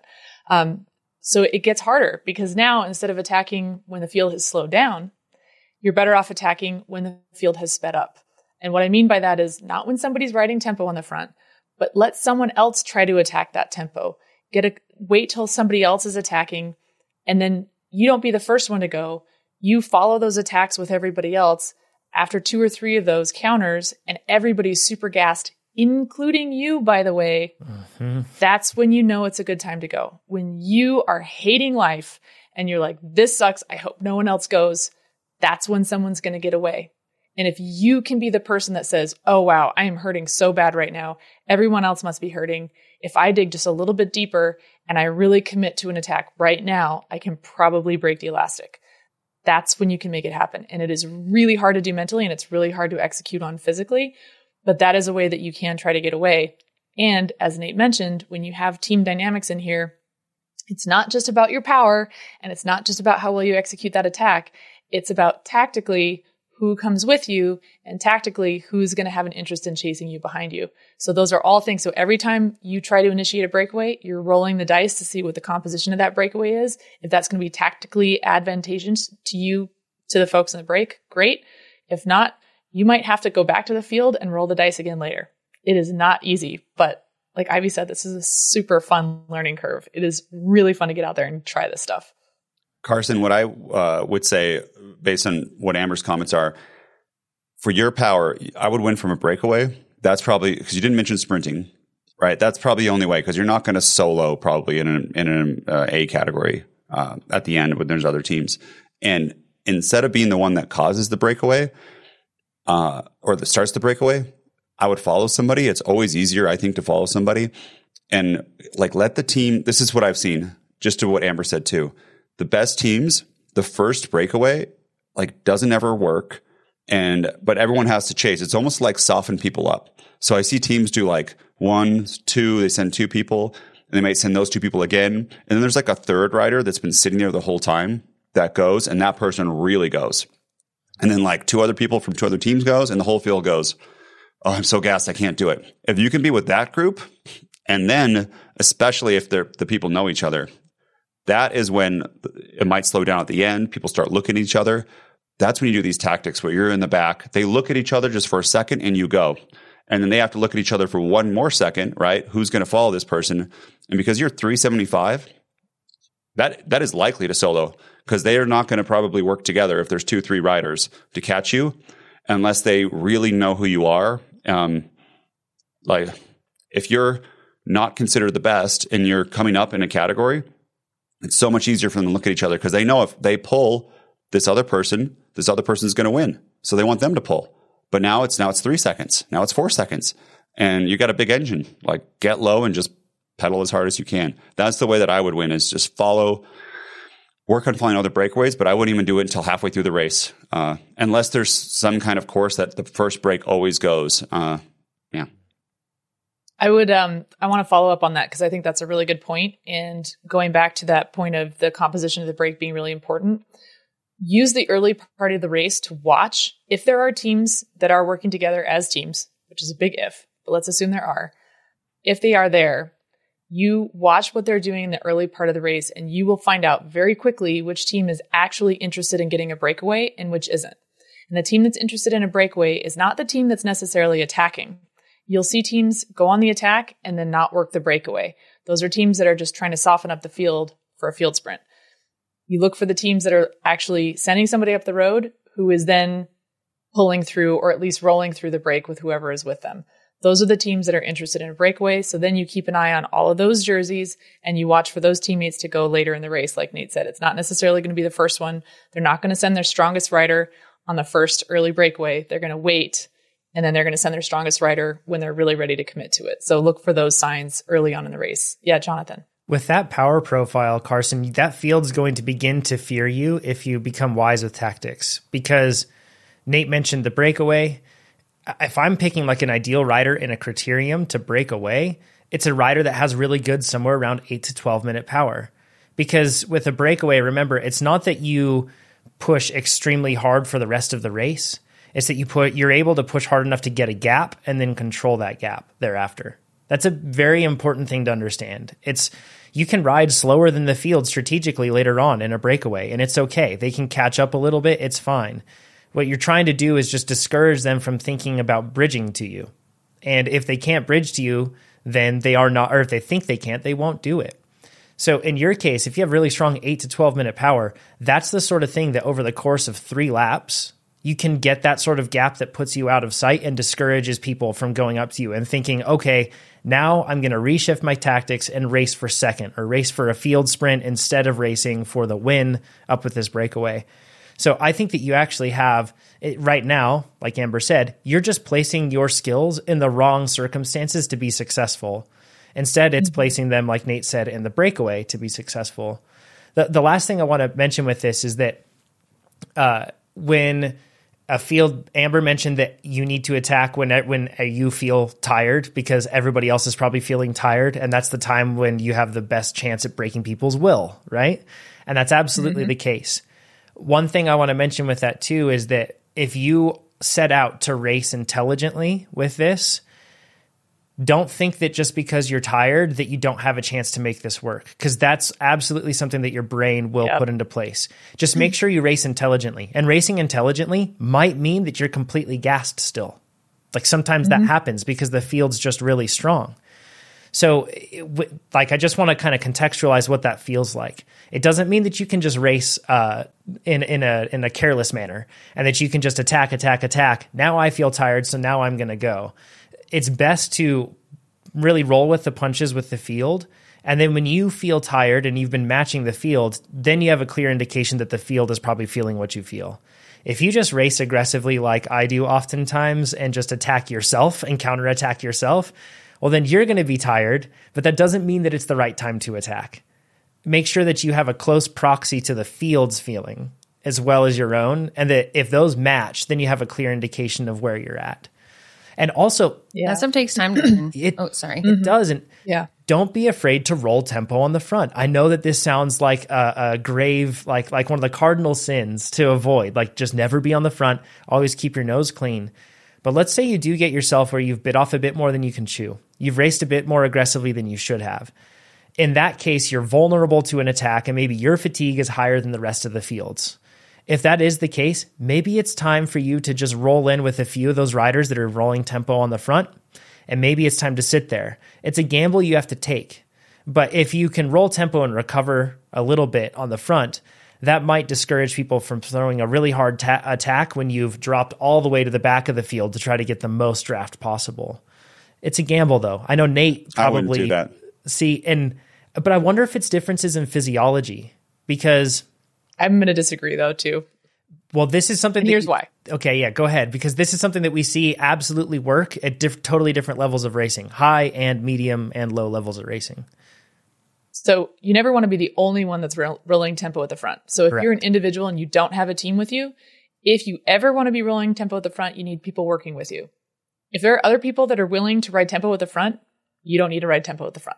So it gets harder because now instead of attacking when the field has slowed down, you're better off attacking when the field has sped up. And what I mean by that is not when somebody's riding tempo on the front, but let someone else try to attack that tempo. Wait till somebody else is attacking, and then you don't be the first one to go. You follow those attacks with everybody else, After 2 or 3 of those counters and everybody's super gassed, including you, by the way, that's when you know it's a good time to go. When you are hating life and you're like, this sucks, I hope no one else goes, that's when someone's going to get away. And if you can be the person that says, oh, wow, I am hurting so bad right now, everyone else must be hurting. If I dig just a little bit deeper and I really commit to an attack right now, I can probably break the elastic. That's when you can make it happen. And it is really hard to do mentally and it's really hard to execute on physically. But that is a way that you can try to get away. And as Nate mentioned, when you have team dynamics in here, it's not just about your power and it's not just about how well you execute that attack. It's about tactically who comes with you and tactically who's going to have an interest in chasing you behind you. So those are all things. So every time you try to initiate a breakaway, you're rolling the dice to see what the composition of that breakaway is. If that's going to be tactically advantageous to you, to the folks in the break, great. If not, you might have to go back to the field and roll the dice again later. It is not easy, but like Ivy said, this is a super fun learning curve. It is really fun to get out there and try this stuff. Carson, what I would say, based on what Amber's comments are, for your power, I would win from a breakaway. That's probably because you didn't mention sprinting, right? That's probably the only way because you're not going to solo probably in an A category at the end when there's other teams. And instead of being the one that causes the breakaway or that starts the breakaway, I would follow somebody. It's always easier, I think, to follow somebody and like let the team. This is what I've seen, just to what Amber said too. The best teams, the first breakaway, like doesn't ever work. But everyone has to chase. It's almost like soften people up. So I see teams do like 1, 2, they send 2 people and they might send those 2 people again. And then there's like a third rider that's been sitting there the whole time that goes and that person really goes. And then like 2 other people from 2 other teams goes and the whole field goes, oh, I'm so gassed, I can't do it. If you can be with that group, and then especially if the people know each other, that is when it might slow down at the end. People start looking at each other. That's when you do these tactics where you're in the back. They look at each other just for a second and you go. And then they have to look at each other for one more second, right? Who's going to follow this person? And because you're 375, that is likely to solo because they are not going to probably work together if there's 2, 3 riders to catch you unless they really know who you are. Like if you're not considered the best and you're coming up in a category, it's so much easier for them to look at each other because they know if they pull this other person's going to win. So they want them to pull. But now it's 3 seconds. Now it's 4 seconds. And you got a big engine. Like get low and just pedal as hard as you can. That's the way that I would win is just work on finding other breakaways, but I wouldn't even do it until halfway through the race. Unless there's some kind of course that the first break always goes. Yeah. I want to follow up on that because I think that's a really good point. And going back to that point of the composition of the break being really important, use the early part of the race to watch if there are teams that are working together as teams, which is a big if, but let's assume there are. If they are there, you watch what they're doing in the early part of the race and you will find out very quickly which team is actually interested in getting a breakaway and which isn't. And the team that's interested in a breakaway is not the team that's necessarily attacking. You'll see teams go on the attack and then not work the breakaway. Those are teams that are just trying to soften up the field for a field sprint. You look for the teams that are actually sending somebody up the road who is then pulling through or at least rolling through the break with whoever is with them. Those are the teams that are interested in a breakaway. So then you keep an eye on all of those jerseys and you watch for those teammates to go later in the race. Like Nate said, it's not necessarily going to be the first one. They're not going to send their strongest rider on the first early breakaway. They're going to wait and then they're going to send their strongest rider when they're really ready to commit to it. So look for those signs early on in the race. Yeah, Jonathan. With that power profile, Carson, that field's going to begin to fear you if you become wise with tactics. Because Nate mentioned the breakaway. If I'm picking like an ideal rider in a criterium to break away, it's a rider that has really good somewhere around 8 to 12 minute power. Because with a breakaway, remember, it's not that you push extremely hard for the rest of the race. It's that you're able to push hard enough to get a gap and then control that gap thereafter. That's a very important thing to understand. You can ride slower than the field strategically later on in a breakaway, and it's okay. They can catch up a little bit. It's fine. What you're trying to do is just discourage them from thinking about bridging to you. And if they can't bridge to you, then they are not, or if they think they can't, they won't do it. So in your case, if you have really strong 8 to 12 minute power, that's the sort of thing that over the course of 3 laps, you can get that sort of gap that puts you out of sight and discourages people from going up to you and thinking, okay, now I'm going to reshift my tactics and race for second or race for a field sprint instead of racing for the win up with this breakaway. So I think that you actually have right now, like Amber said, you're just placing your skills in the wrong circumstances to be successful. Instead, it's placing them, like Nate said, in the breakaway to be successful. The last thing I want to mention with this is that when a field, Amber mentioned that you need to attack when you feel tired because everybody else is probably feeling tired. And that's the time when you have the best chance at breaking people's will, right? And that's absolutely the case. One thing I want to mention with that too is that if you set out to race intelligently with this, don't think that just because you're tired that you don't have a chance to make this work, because that's absolutely something that your brain will put into place. Just make sure you race intelligently. And racing intelligently might mean that you're completely gassed still. Like sometimes that happens because the field's just really strong. So I just want to kind of contextualize what that feels like. It doesn't mean that you can just race in a careless manner and that you can just attack. Now I feel tired, so now I'm going to go. It's best to really roll with the punches with the field. And then when you feel tired and you've been matching the field, then you have a clear indication that the field is probably feeling what you feel. If you just race aggressively like I do oftentimes and just attack yourself and counterattack yourself, well, then you're going to be tired, but that doesn't mean that it's the right time to attack. Make sure that you have a close proxy to the field's feeling as well as your own, and that if those match, then you have a clear indication of where you're at. And also, that stuff takes time to learn. It doesn't. Yeah. Don't be afraid to roll tempo on the front. I know that this sounds like a grave, like one of the cardinal sins to avoid, like just never be on the front, always keep your nose clean. But let's say you do get yourself where you've bit off a bit more than you can chew. You've raced a bit more aggressively than you should have. In that case, you're vulnerable to an attack and maybe your fatigue is higher than the rest of the field's. If that is the case, maybe it's time for you to just roll in with a few of those riders that are rolling tempo on the front, and maybe it's time to sit there. It's a gamble you have to take. But if you can roll tempo and recover a little bit on the front, that might discourage people from throwing a really hard attack when you've dropped all the way to the back of the field to try to get the most draft possible. It's a gamble, though. I know Nate probably... I wouldn't do that. But I wonder if it's differences in physiology, because... I'm going to disagree, though, too. Well, this is something... Here's why. Okay, yeah, go ahead. Because this is something that we see absolutely work at totally different levels of racing. High and medium and low levels of racing. So you never want to be the only one that's rolling tempo at the front. So if you're an individual and you don't have a team with you, if you ever want to be rolling tempo at the front, you need people working with you. If there are other people that are willing to ride tempo at the front, you don't need to ride tempo at the front.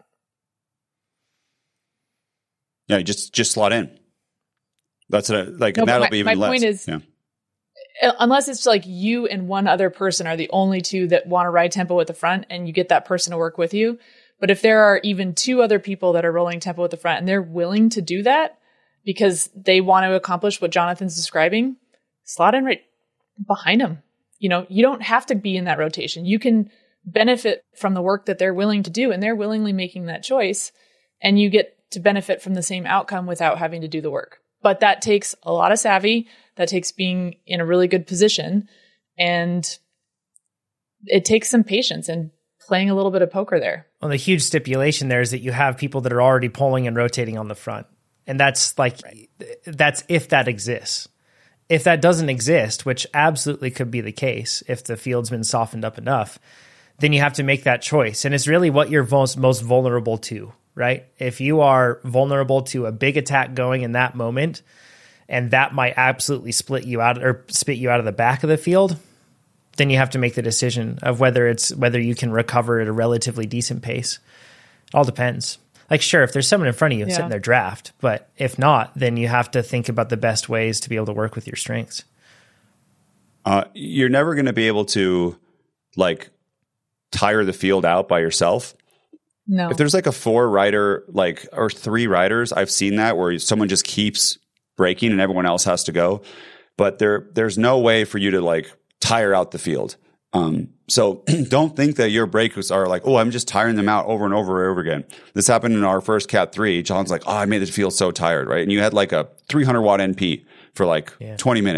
Yeah, just slot in. That's like, and that'll be even less. My point is, unless it's like you and one other person are the only two that want to ride tempo at the front and you get that person to work with you. But if there are even two other people that are rolling tempo at the front and they're willing to do that because they want to accomplish what Jonathan's describing, slot in right behind them. You know, you don't have to be in that rotation. You can benefit from the work that they're willing to do, and they're willingly making that choice, and you get to benefit from the same outcome without having to do the work. But that takes a lot of savvy. That takes being in a really good position. And it takes some patience and playing a little bit of poker there. Well, the huge stipulation there is that you have people that are already pulling and rotating on the front. And that's like, that's if that exists. If that doesn't exist, which absolutely could be the case if the field's been softened up enough, then you have to make that choice. And it's really what you're most vulnerable to. Right? If you are vulnerable to a big attack going in that moment, and that might absolutely split you out or spit you out of the back of the field, then you have to make the decision of whether you can recover at a relatively decent pace. It all depends. Like, sure, if there's someone in front of you sitting there, draft, but if not, then you have to think about the best ways to be able to work with your strengths. You're never going to be able to like tire the field out by yourself. No. If there's like a 4-rider, or 3 riders, I've seen that where someone just keeps braking and everyone else has to go. But there's no way for you to like tire out the field. So don't think that your brakes are like, oh, I'm just tiring them out over and over and over again. This happened in our first Cat 3. John's like, oh, I made it feel so tired, right? And you had like a 300 watt NP for like 20 minutes.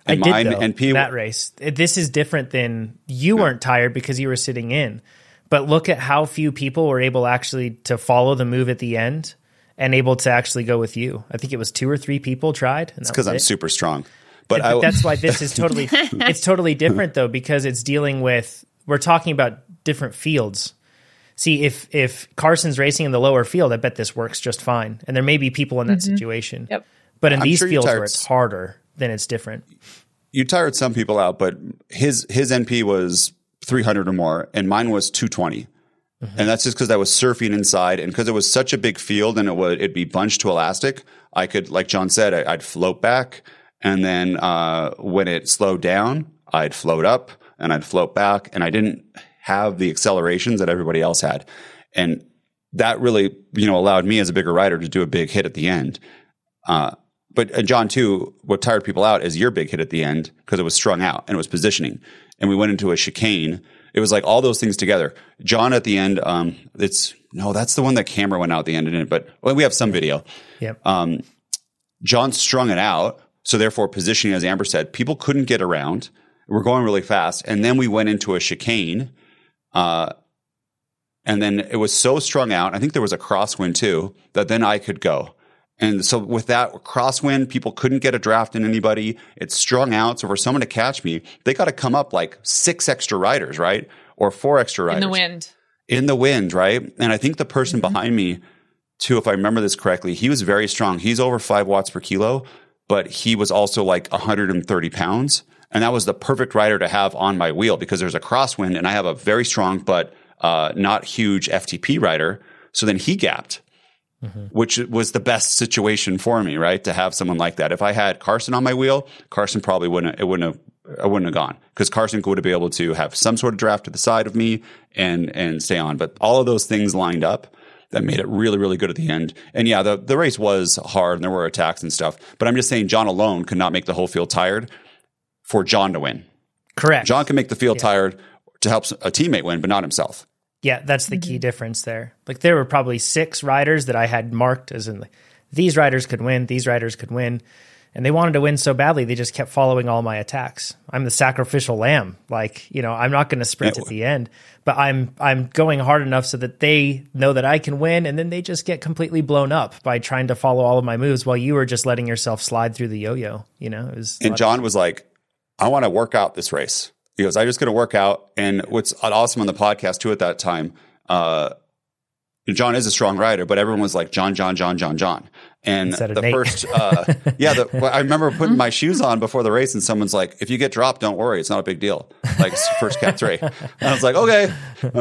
I And did my though, NP in that race. This is different than you weren't tired because you were sitting in. But look at how few people were able actually to follow the move at the end and able to actually go with you. I think it was 2 or 3 people tried. It's because I'm super strong. But that's why this is totally it's totally different though, because it's dealing with, we're talking about different fields. See, if Carson's racing in the lower field, I bet this works just fine. And there may be people in that situation. Yep. But in I'm these sure fields where it's harder, then it's different. You tired some people out, but his NP was 300 or more, and mine was 220. And that's just because I was surfing inside, and because it was such a big field and it'd be bunched to elastic, I could, like John said, I'd float back, and then when it slowed down, I'd float up and I'd float back, and I didn't have the accelerations that everybody else had. And that really, allowed me as a bigger rider to do a big hit at the end. But John too, what tired people out is your big hit at the end because it was strung out and it was positioning. And we went into a chicane. It was like all those things together. John at the end, that's the one that camera went out at the end, didn't it? But we have some video. Yep. John strung it out. So therefore positioning, as Amber said, people couldn't get around. We're going really fast. And then we went into a chicane. And then it was so strung out. I think there was a crosswind too, that then I could go. And so with that crosswind, people couldn't get a draft in anybody. It's strung out. So for someone to catch me, they got to come up like 6 extra riders, right? Or 4 extra riders. In the wind, right? And I think the person behind me too, if I remember this correctly, he was very strong. He's over 5 watts per kilo, but he was also like 130 pounds. And that was the perfect rider to have on my wheel because there's a crosswind and I have a very strong, but not huge FTP rider. So then he gapped. Which was the best situation for me, right? To have someone like that. If I had Carson on my wheel, Carson probably wouldn't have gone because Carson would have been able to have some sort of draft to the side of me and stay on. But all of those things lined up that made it really, really good at the end. And yeah, the race was hard and there were attacks and stuff. But I'm just saying John alone could not make the whole field tired for John to win. Correct. John can make the field tired to help a teammate win, but not himself. Yeah, that's the key difference there. Like there were probably 6 riders that I had marked as in like, these riders could win, these riders could win. And they wanted to win so badly, they just kept following all my attacks. I'm the sacrificial lamb. Like, I'm not going to sprint at the end, but I'm going hard enough so that they know that I can win. And then they just get completely blown up by trying to follow all of my moves while you were just letting yourself slide through the yo-yo. It was. And John was like, I want to work out this race. He goes, I'm just going to work out. And what's awesome on the podcast too at that time, John is a strong rider, but everyone was like, John. And the Nate. first, I remember putting my shoes on before the race and someone's like, if you get dropped, don't worry. It's not a big deal. Like first Cat 3. And I was like, okay.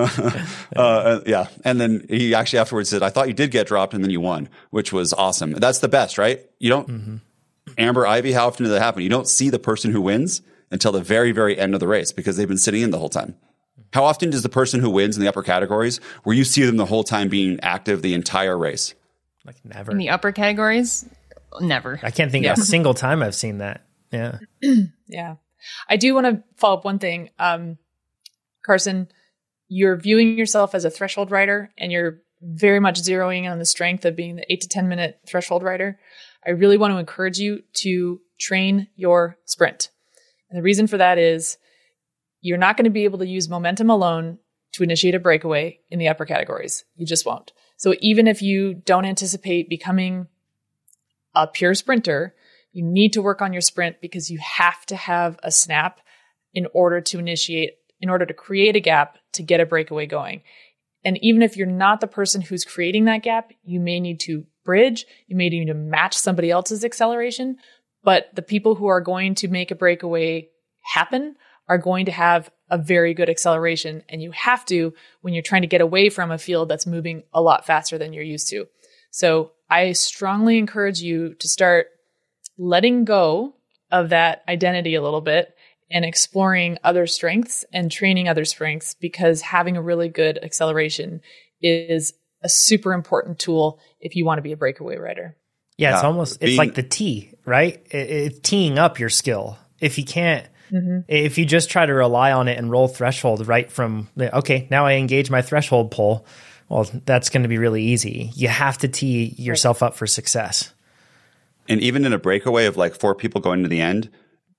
Yeah. And then he actually afterwards said, I thought you did get dropped and then you won, which was awesome. That's the best, right? You don't, Amber, Ivy, how often does that happen? You don't see the person who wins until the very, very end of the race because they've been sitting in the whole time. How often does the person who wins in the upper categories where you see them the whole time being active the entire race? Like never. In the upper categories, never. I can't think of a single time I've seen that. Yeah. Yeah. I do want to follow up one thing. Carson, you're viewing yourself as a threshold rider and you're very much zeroing in on the strength of being the 8 to 10 minute threshold rider. I really want to encourage you to train your sprint. And the reason for that is you're not going to be able to use momentum alone to initiate a breakaway in the upper categories. You just won't. So even if you don't anticipate becoming a pure sprinter, you need to work on your sprint because you have to have a snap in order to create a gap to get a breakaway going. And even if you're not the person who's creating that gap, you may need to bridge, you may need to match somebody else's acceleration, but the people who are going to make a breakaway happen are going to have a very good acceleration. And you have to when you're trying to get away from a field that's moving a lot faster than you're used to. So I strongly encourage you to start letting go of that identity a little bit and exploring other strengths and training other strengths because having a really good acceleration is a super important tool if you want to be a breakaway rider. Yeah, it's like the tee, right? It's teeing up your skill. If you can't, if you just try to rely on it and roll threshold right from, okay, now I engage my threshold pull, well, that's going to be really easy. You have to tee yourself up for success. And even in a breakaway of like 4 people going to the end,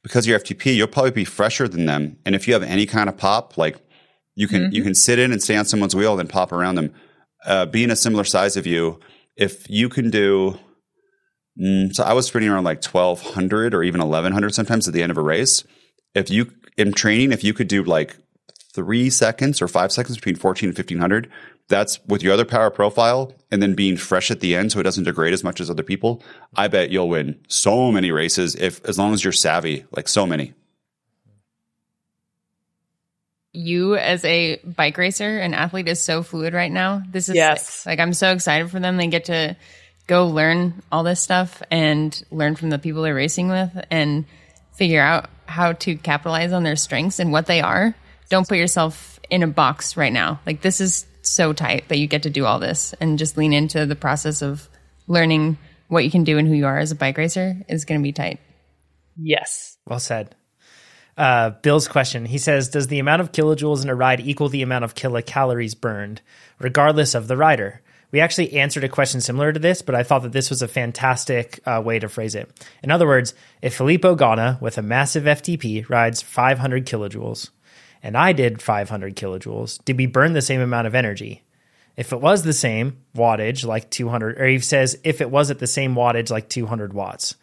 because you're FTP, you'll probably be fresher than them. And if you have any kind of pop, like you can sit in and stay on someone's wheel and then pop around them. Being a similar size of you, if you can do, so I was sprinting around like 1,200 or even 1,100 sometimes at the end of a race. If you in training, if you could do like 3 seconds or 5 seconds between 14 and 1,500, that's with your other power profile and then being fresh at the end so it doesn't degrade as much as other people. I bet you'll win so many races as long as you're savvy, like so many. You as a bike racer and athlete is so fluid right now. This is Yes. like, I'm so excited for them. They get to go learn all this stuff and learn from the people they're racing with and figure out how to capitalize on their strengths and what they are. Don't put yourself in a box right now. Like, this is so tight that you get to do all this and just lean into the process of learning what you can do and who you are as a bike racer is going to be tight. Yes. Well said. Bill's question. He says, does the amount of kilojoules in a ride equal the amount of kilocalories burned, regardless of the rider? We actually answered a question similar to this, but I thought that this was a fantastic way to phrase it. In other words, if Filippo Ganna with a massive FTP rides 500 kilojoules, and I did 500 kilojoules, did we burn the same amount of energy? If it was the same wattage, like 200, or he says, if it was at the same wattage, like 200 watts.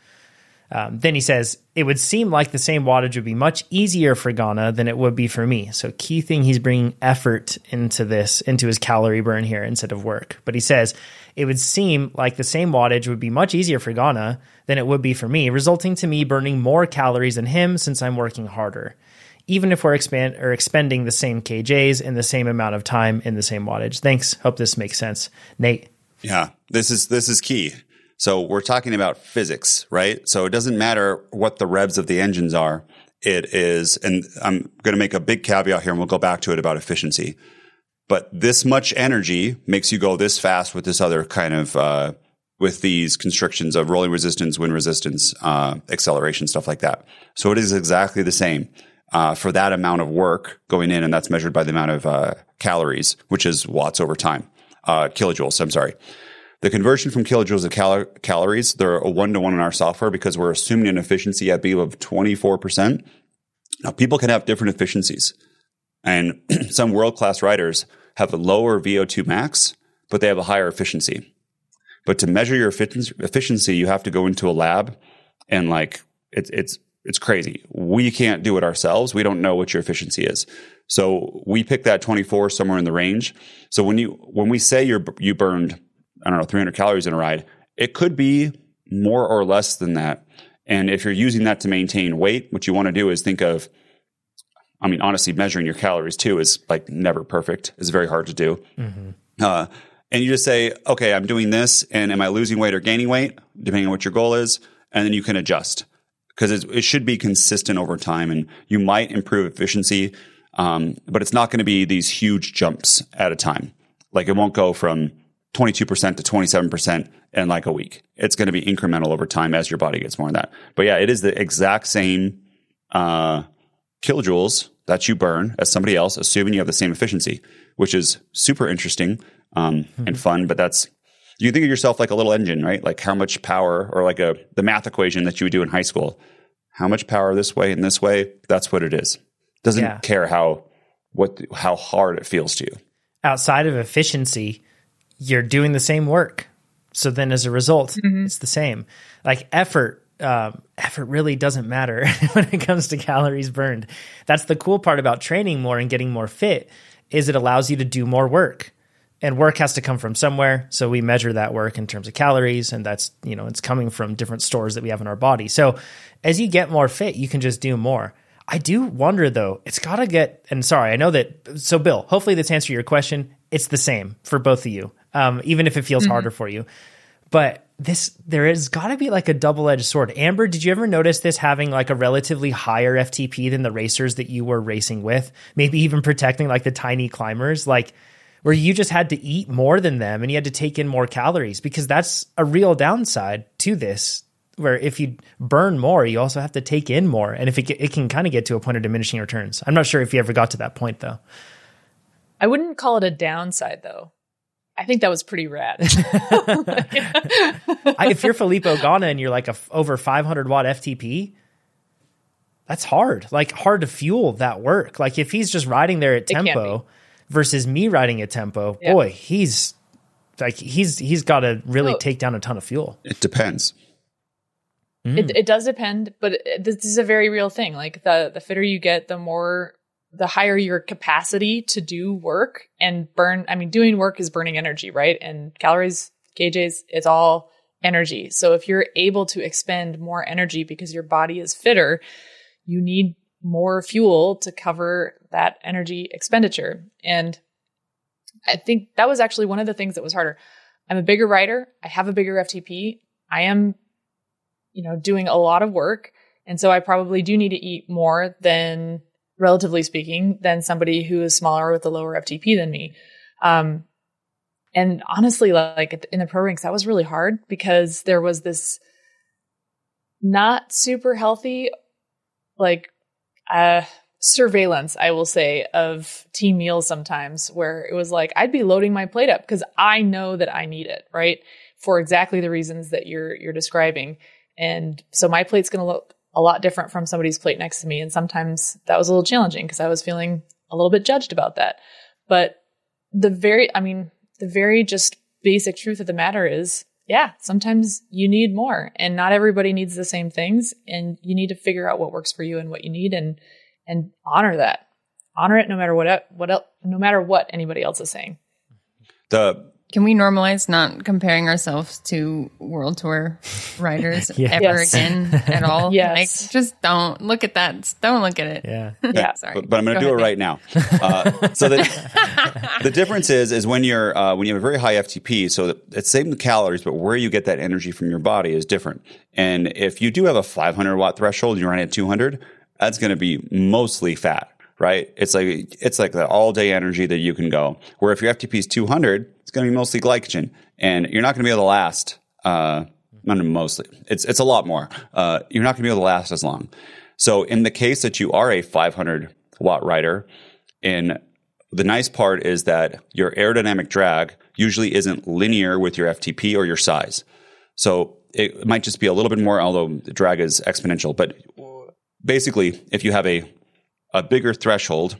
Then he says, it would seem like the same wattage would be much easier for Ganna than it would be for me. So key thing, he's bringing effort into this, into his calorie burn here instead of work. But he says, it would seem like the same wattage would be much easier for Ganna than it would be for me, resulting to me burning more calories than him since I'm working harder. Even if we're expending the same kJs in the same amount of time in the same wattage. Thanks. Hope this makes sense. Nate. Yeah, this is key. So we're talking about physics, right? So it doesn't matter what the revs of the engines are. It is, and I'm going to make a big caveat here and we'll go back to it about efficiency. But this much energy makes you go this fast with this other kind of, with these constrictions of rolling resistance, wind resistance, acceleration, stuff like that. So it is exactly the same. For that amount of work going in, and that's measured by the amount of calories, which is watts over time, kilojoules, I'm sorry. The conversion from kilojoules to calories, they're a 1-to-1 in our software because we're assuming an efficiency at BEAV of 24%. Now, people can have different efficiencies, and some world-class riders have a lower VO2 max, but they have a higher efficiency. But to measure your efficiency, you have to go into a lab, and like it's crazy. We can't do it ourselves. We don't know what your efficiency is. So we pick that 24 somewhere in the range. So when we say you burned, I don't know, 300 calories in a ride, it could be more or less than that. And if you're using that to maintain weight, what you want to do is think of, I mean, honestly, measuring your calories too is like never perfect. It's very hard to do. Mm-hmm. And you just say, okay, I'm doing this, and am I losing weight or gaining weight, depending on what your goal is? And then you can adjust. Because it should be consistent over time, and you might improve efficiency, but it's not going to be these huge jumps at a time. Like it won't go from 22% to 27% in like a week. It's going to be incremental over time as your body gets more of that. But yeah, it is the exact same kilojoules that you burn as somebody else, assuming you have the same efficiency, which is super interesting and fun. But you think of yourself like a little engine, right? Like how much power, or like the math equation that you would do in high school. How much power this way and this way? That's what it is. Doesn't care how hard it feels to you. Outside of efficiency, you're doing the same work. So then as a result, it's the same. Like effort really doesn't matter when it comes to calories burned. That's the cool part about training more and getting more fit, is it allows you to do more work. And work has to come from somewhere. So we measure that work in terms of calories, and that's, it's coming from different stores that we have in our body. So as you get more fit, you can just do more. I do wonder though, it's got to get, and sorry, I know that, so Bill, hopefully this answers your question. It's the same for both of you, even if it feels harder for you. But there has got to be like a double-edged sword. Amber, did you ever notice this having like a relatively higher FTP than the racers that you were racing with? Maybe even protecting like the tiny climbers, like where you just had to eat more than them and you had to take in more calories, because that's a real downside to this, where if you burn more, you also have to take in more. And if it can kind of get to a point of diminishing returns. I'm not sure if you ever got to that point though. I wouldn't call it a downside though. I think that was pretty rad. If you're Filippo Ganna and you're like over 500 watt FTP, that's hard. Like hard to fuel that work. Like if he's just riding there at tempo versus me riding at tempo, boy, he's got to really take down a ton of fuel. It depends. It does depend, but this is a very real thing. Like the fitter you get, the higher your capacity to do work and burn. I mean, doing work is burning energy, right? And calories, kJs, it's all energy. So if you're able to expend more energy because your body is fitter, you need more fuel to cover that energy expenditure. And I think that was actually one of the things that was harder. I'm a bigger rider. I have a bigger FTP. I am, doing a lot of work. And so I probably do need to eat more than, relatively speaking, than somebody who is smaller with a lower FTP than me. And honestly, like in the pro ranks, that was really hard because there was this not super healthy, surveillance, I will say, of team meals sometimes, where it was like, I'd be loading my plate up because I know that I need it, right? For exactly the reasons that you're describing. And so my plate's going to look a lot different from somebody's plate next to me. And sometimes that was a little challenging because I was feeling a little bit judged about that. But the very just basic truth of the matter is, sometimes you need more and not everybody needs the same things. And you need to figure out what works for you and what you need and honor that. Honor it no matter what anybody else is saying. Can we normalize not comparing ourselves to World Tour riders ever again at all? Yes. Like, just don't look at that. Don't look at it. Yeah. Sorry. But I'm going to do it right now. So the difference is when you have a very high FTP, so it's same calories, but where you get that energy from your body is different. And if you do have a 500 watt threshold and you're running at 200, that's going to be mostly fat, right? It's like the all day energy that you can go. Where if your FTP is 200, it's going to be mostly glycogen, and you're not going to be able to last. Not mostly, it's a lot more. You're not going to be able to last as long. So in the case that you are a 500 watt rider, and the nice part is that your aerodynamic drag usually isn't linear with your FTP or your size. So it might just be a little bit more, although the drag is exponential. But basically, if you have a bigger threshold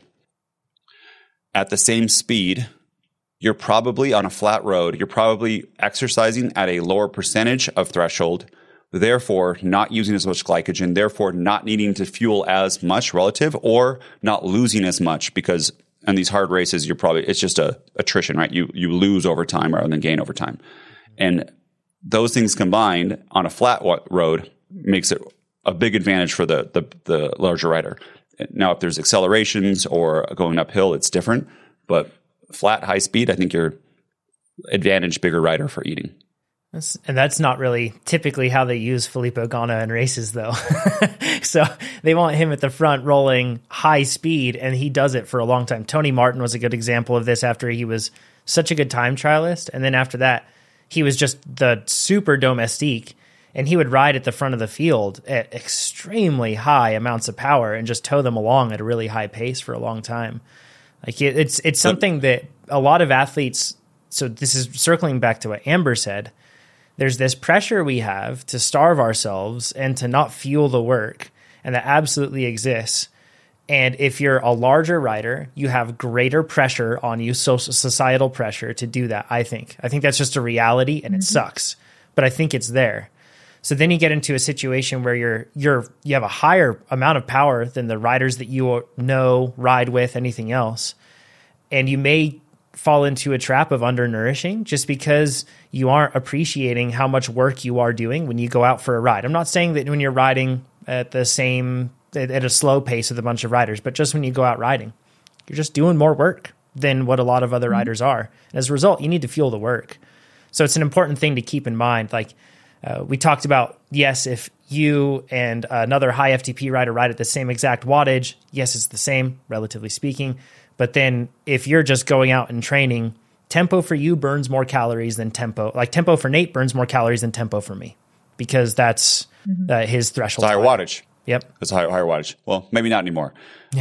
at the same speed, you're probably on a flat road. You're probably exercising at a lower percentage of threshold, therefore not using as much glycogen, therefore not needing to fuel as much relative, or not losing as much, because in these hard races, it's just attrition, right? You lose over time rather than gain over time. And those things combined on a flat road makes it a big advantage for the larger rider. Now, if there's accelerations or going uphill, it's different, but flat, high speed, I think you're advantage bigger rider for eating. And that's not really typically how they use Filippo Ganna in races, though. So they want him at the front rolling high speed, and he does it for a long time. Tony Martin was a good example of this after he was such a good time trialist. And then after that, he was just the super domestique, and he would ride at the front of the field at extremely high amounts of power and just tow them along at a really high pace for a long time. Like it's something that a lot of athletes, so this is circling back to what Amber said, there's this pressure we have to starve ourselves and to not fuel the work, and that absolutely exists. And if you're a larger rider, you have greater pressure on you, societal pressure to do that, I think. I think that's just a reality, and it sucks, but I think it's there. So then you get into a situation where you have a higher amount of power than the riders that you know, ride with, anything else. And you may fall into a trap of undernourishing just because you aren't appreciating how much work you are doing when you go out for a ride. I'm not saying that when you're riding at a slow pace with a bunch of riders, but just when you go out riding, you're just doing more work than what a lot of other riders are. And as a result, you need to fuel the work. So it's an important thing to keep in mind. Like, we talked about, yes, if you and another high FTP rider ride at the same exact wattage, yes, it's the same, relatively speaking. But then if you're just going out and training, tempo for you burns more calories than tempo. Like tempo for Nate burns more calories than tempo for me, because that's his threshold. It's higher wattage. Yep. It's higher wattage. Well, maybe not anymore.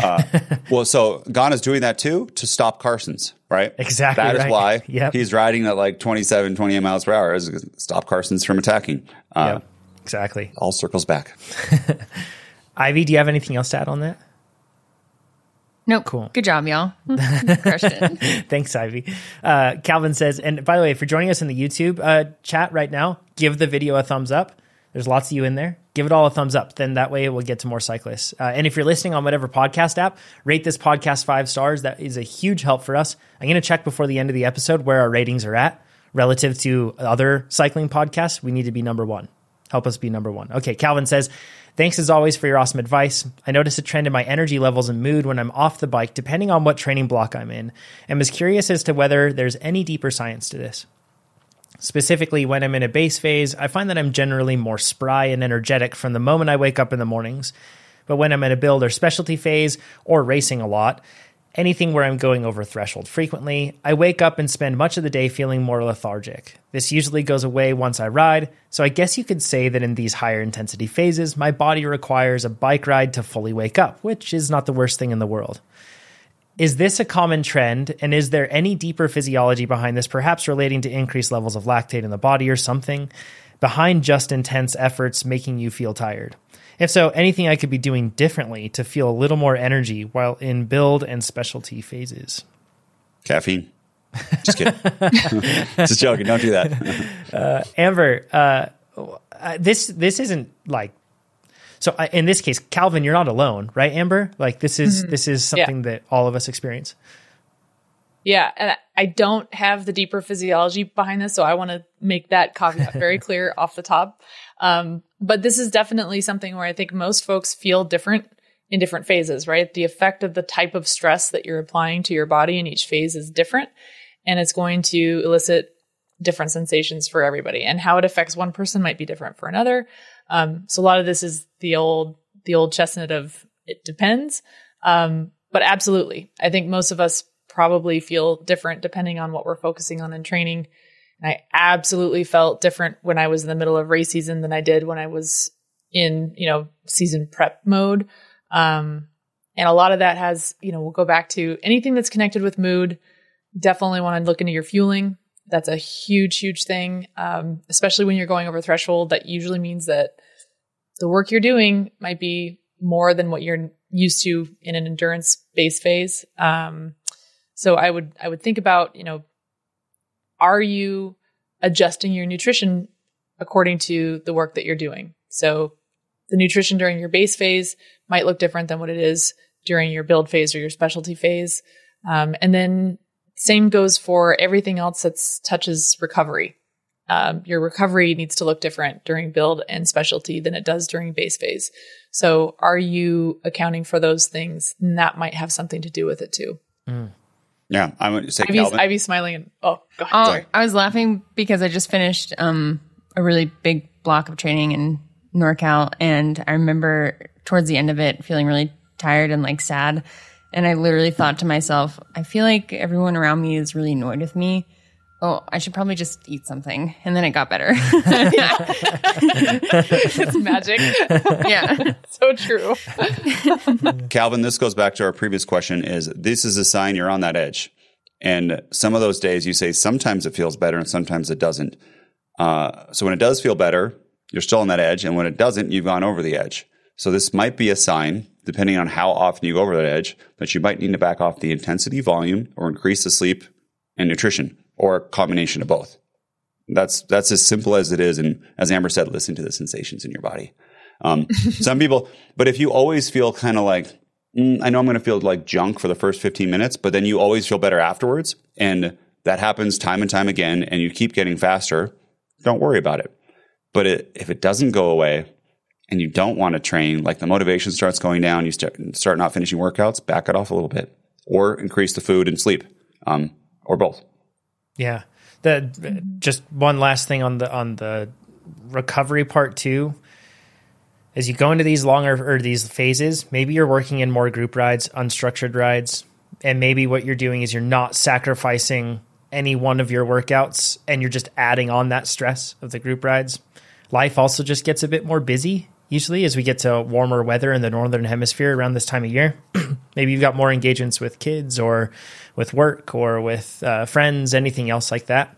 So Ganna's doing that too to stop Carson's, right? Exactly. That is why he's riding at like 27, 28 miles per hour, is to stop Carson's from attacking. Exactly. All circles back. Ivy, do you have anything else to add on that? Nope. Cool. Good job, y'all. Crushed it. Thanks, Ivy. Calvin says, and by the way, if you're joining us in the YouTube chat right now, give the video a thumbs up. There's lots of you in there. Give it all a thumbs up. Then that way it will get to more cyclists. And if you're listening on whatever podcast app, rate this podcast 5 stars. That is a huge help for us. I'm going to check before the end of the episode where our ratings are at relative to other cycling podcasts. We need to be number 1. Help us be number 1. Okay, Calvin says, thanks as always for your awesome advice. I notice a trend in my energy levels and mood when I'm off the bike, depending on what training block I'm in, and was curious as to whether there's any deeper science to this. Specifically, when I'm in a base phase, I find that I'm generally more spry and energetic from the moment I wake up in the mornings. But when I'm in a build or specialty phase or racing a lot, anything where I'm going over threshold frequently, I wake up and spend much of the day feeling more lethargic. This usually goes away once I ride, so I guess you could say that in these higher intensity phases, my body requires a bike ride to fully wake up, which is not the worst thing in the world. Is this a common trend, and is there any deeper physiology behind this, perhaps relating to increased levels of lactate in the body or something, behind just intense efforts making you feel tired? If so, anything I could be doing differently to feel a little more energy while in build and specialty phases? Caffeine. Just kidding. Just joking. Don't do that. Amber, this isn't like, so in this case, Calvin, you're not alone, right, Amber? Like this is something that all of us experience. Yeah. And I don't have the deeper physiology behind this, so I want to make that caveat very clear off the top. But this is definitely something where I think most folks feel different in different phases, right? The effect of the type of stress that you're applying to your body in each phase is different, and it's going to elicit different sensations for everybody. And how it affects one person might be different for another. So a lot of this is the old chestnut of it depends. But absolutely, I think most of us probably feel different depending on what we're focusing on in training. And I absolutely felt different when I was in the middle of race season than I did when I was in, season prep mode. And a lot of that has, we'll go back to anything that's connected with mood. Definitely want to look into your fueling. That's a huge, huge thing. Especially when you're going over threshold. That usually means that the work you're doing might be more than what you're used to in an endurance base phase. So I would think about, are you adjusting your nutrition according to the work that you're doing? So the nutrition during your base phase might look different than what it is during your build phase or your specialty phase. And then same goes for everything else that touches recovery. Your recovery needs to look different during build and specialty than it does during base phase. So are you accounting for those things? And that might have something to do with it too. Mm. Yeah, I'm going to say Calvin. Ivy's smiling. And go ahead. Sorry. I was laughing because I just finished a really big block of training in NorCal, and I remember towards the end of it feeling really tired and like sad. And I literally thought to myself, I feel like everyone around me is really annoyed with me. Oh, I should probably just eat something. And then it got better. It's magic. Yeah. So true. Calvin, this goes back to our previous question this is a sign you're on that edge. And some of those days you say sometimes it feels better and sometimes it doesn't. So when it does feel better, you're still on that edge. And when it doesn't, you've gone over the edge. So this might be a sign, depending on how often you go over that edge, that you might need to back off the intensity, volume, or increase the sleep and nutrition, or a combination of both. That's as simple as it is. And as Amber said, listen to the sensations in your body. Some people, but if you always feel kind of like, I know I'm going to feel like junk for the first 15 minutes, but then you always feel better afterwards. And that happens time and time again, and you keep getting faster. Don't worry about it. But if it doesn't go away and you don't want to train, like the motivation starts going down, you start not finishing workouts, back it off a little bit, or increase the food and sleep, or both. Yeah. Just one last thing on the recovery part too. As you go into these longer or these phases, maybe you're working in more group rides, unstructured rides, and maybe what you're doing is you're not sacrificing any one of your workouts and you're just adding on that stress of the group rides. Life also just gets a bit more busy usually as we get to warmer weather in the Northern Hemisphere around this time of year. Maybe you've got more engagements with kids or with work or with friends, anything else like that.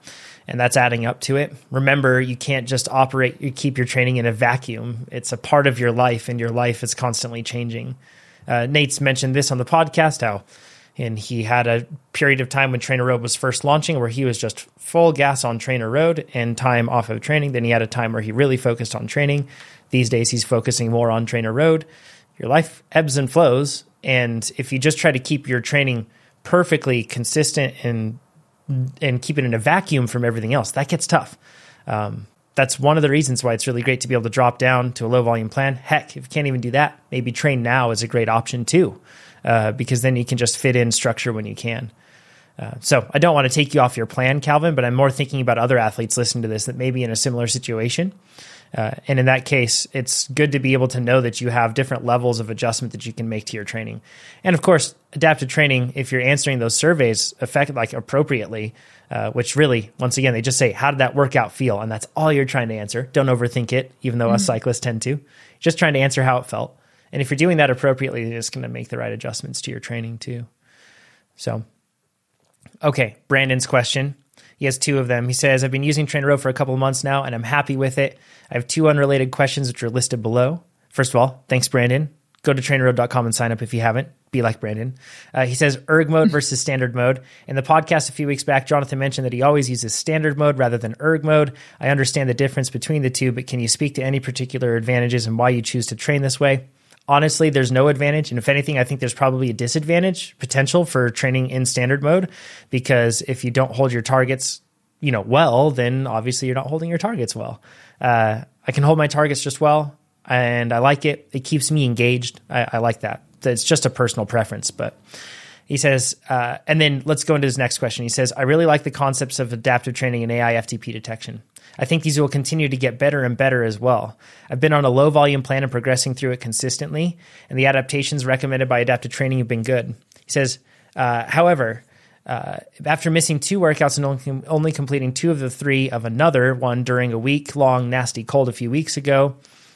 and that's adding up to it. Remember, you can't just you keep your training in a vacuum. It's a part of your life, and your life is constantly changing. Nate's mentioned this on the podcast, and he had a period of time when Trainer Road was first launching where he was just full gas on Trainer Road and time off of training. Then he had a time where he really focused on training. These days, he's focusing more on Trainer Road. Your life ebbs and flows, and if you just try to keep your training perfectly consistent and keep it in a vacuum from everything else, that gets tough. That's one of the reasons why it's really great to be able to drop down to a low volume plan. Heck, if you can't even do that, maybe Train Now is a great option too, because then you can just fit in structure when you can. So I don't want to take you off your plan, Calvin, but I'm more thinking about other athletes listening to this that may be in a similar situation. And in that case, it's good to be able to know that you have different levels of adjustment that you can make to your training. And of course, adaptive training, if you're answering those surveys appropriately, which really, once again, they just say, how did that workout feel? And that's all you're trying to answer. Don't overthink it, even though us cyclists tend to. Just trying to answer how it felt. And if you're doing that appropriately, you're just going to make the right adjustments to your training too. So, okay, Brandon's question. He has two of them. He says, I've been using Trainer Road for a couple of months now, and I'm happy with it. I have two unrelated questions which are listed below. First of all, thanks, Brandon. Go to trainerroad.com and sign up if you haven't. Be like Brandon. He says, erg mode versus standard mode. In the podcast a few weeks back, Jonathan mentioned that he always uses standard mode rather than erg mode. I understand the difference between the two, but can you speak to any particular advantages and why you choose to train this way? Honestly, there's no advantage. And if anything, I think there's probably a disadvantage potential for training in standard mode, because if you don't hold your targets, well, then obviously you're not holding your targets well. I can hold my targets just well, and I like it. It keeps me engaged. I like that. It's just a personal preference, but he says, and then let's go into his next question. He says, I really like the concepts of adaptive training and AI FTP detection. I think these will continue to get better and better as well. I've been on a low volume plan and progressing through it consistently, and the adaptations recommended by adaptive training have been good. He says, however, after missing 2 workouts and only completing 2 of the 3 of another one during a week-long nasty cold a few weeks ago,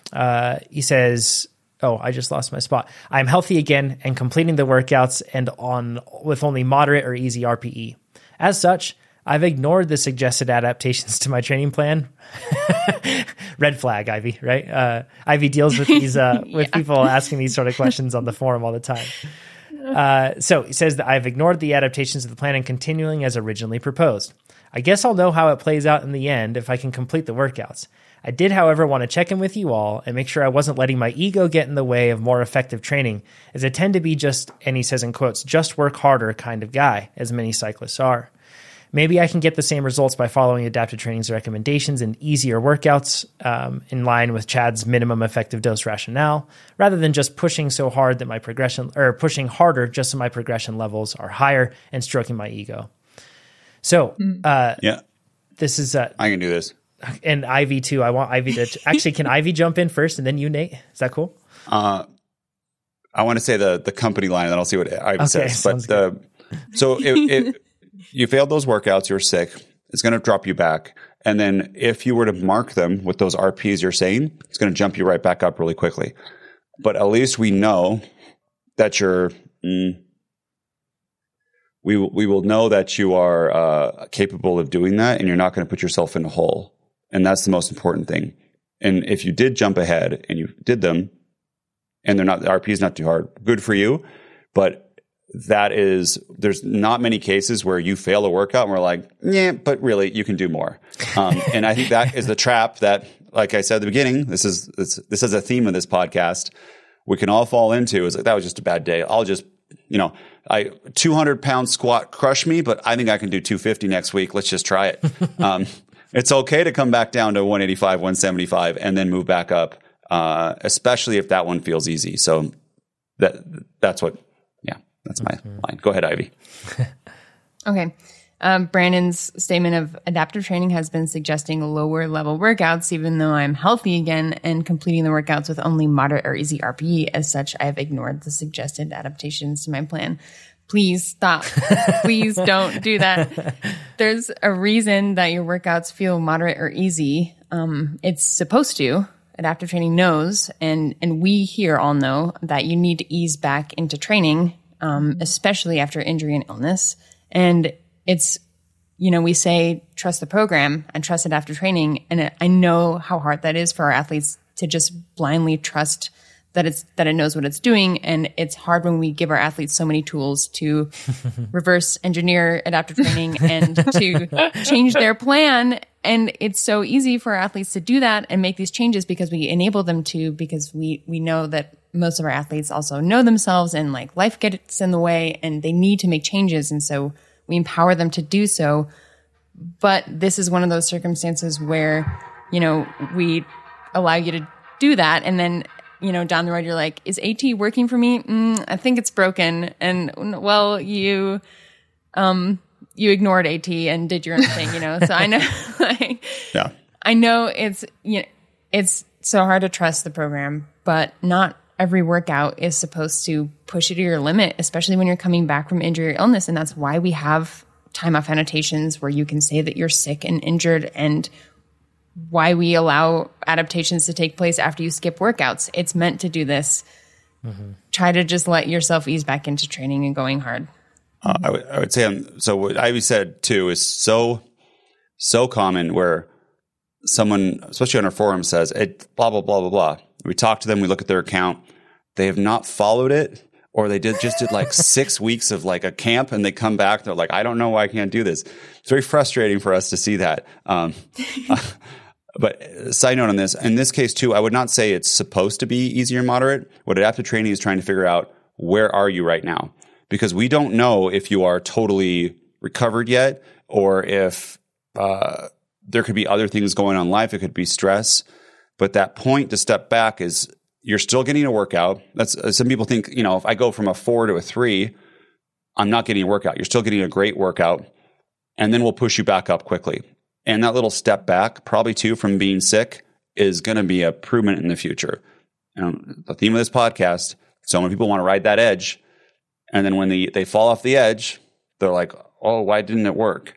he says, I just lost my spot. I'm healthy again and completing the workouts and with only moderate or easy RPE. As such, I've ignored the suggested adaptations to my training plan. Red flag, Ivy, right? Ivy deals with these with people asking these sort of questions on the forum all the time. So he says that I've ignored the adaptations of the plan and continuing as originally proposed. I guess I'll know how it plays out in the end if I can complete the workouts. I did, however, want to check in with you all and make sure I wasn't letting my ego get in the way of more effective training, as I tend to be just, and he says in quotes, just work harder kind of guy, as many cyclists are. Maybe I can get the same results by following adaptive training's recommendations and easier workouts in line with Chad's minimum effective dose rationale, rather than just pushing so hard that pushing harder just so my progression levels are higher and stroking my ego. So, this is I can do this. And Ivy too. I want Ivy to actually. Can Ivy jump in first, and then you, Nate? Is that cool? I want to say the company line, and then I'll see what Ivy says. But so if you failed those workouts, you're sick. It's going to drop you back, and then if you were to mark them with those RPs you're saying, it's going to jump you right back up really quickly. But at least we know that you're. We will know that you are capable of doing that, and you're not going to put yourself in a hole. And that's the most important thing. And if you did jump ahead and you did them, and the RP is not too hard, good for you. But there's not many cases where you fail a workout and we're like, yeah, but really you can do more. And I think that is the trap that, like I said at the beginning, this is a theme of this podcast. We can all fall into is like, that was just a bad day. I'll just, 200-pound squat crush me, but I think I can do 250 next week. Let's just try it. It's okay to come back down to 185, 175 and then move back up, especially if that one feels easy. So that's my line. Go ahead, Ivy. Okay. Brandon's statement of adaptive training has been suggesting lower level workouts, even though I'm healthy again and completing the workouts with only moderate or easy RPE. As such, I have ignored the suggested adaptations to my plan. Please stop. Please don't do that. There's a reason that your workouts feel moderate or easy. It's supposed to. Adaptive training knows, and we here all know that you need to ease back into training, especially after injury and illness. And we say trust the program and trust adaptive training. And I know how hard that is for our athletes to just blindly trust that it knows what it's doing. And it's hard when we give our athletes so many tools to reverse engineer adaptive training and to change their plan. And it's so easy for our athletes to do that and make these changes because we enable them to, because we know that most of our athletes also know themselves and like life gets in the way and they need to make changes. And so we empower them to do so. But this is one of those circumstances where, we allow you to do that. And then, down the road, you're like, is AT working for me? I think it's broken. And well, you ignored AT and did your own thing, So I know, Yeah. I know it's so hard to trust the program, but not every workout is supposed to push you to your limit, especially when you're coming back from injury or illness. And that's why we have time off annotations where you can say that you're sick and injured, and why we allow adaptations to take place after you skip workouts. It's meant to do this. Mm-hmm. Try to just let yourself ease back into training and going hard. I would say, so what Ivy said too is so common where someone, especially on our forum, says it, blah, blah, blah, blah, blah. We talk to them, we look at their account. They have not followed it, or they did like 6 weeks of like a camp, and they come back. They're like, I don't know why I can't do this. It's very frustrating for us to see that. But side note on this, in this case too, I would not say it's supposed to be easy or moderate. What adaptive training is trying to figure out, where are you right now? Because we don't know if you are totally recovered yet, or if there could be other things going on in life. It could be stress. But that point to step back is you're still getting a workout. That's some people think, if I go from a 4 to a 3, I'm not getting a workout. You're still getting a great workout. And then we'll push you back up quickly. And that little step back, probably too, from being sick, is going to be an improvement in the future. The theme of this podcast, so many people want to ride that edge. And then when they fall off the edge, they're like, oh, why didn't it work?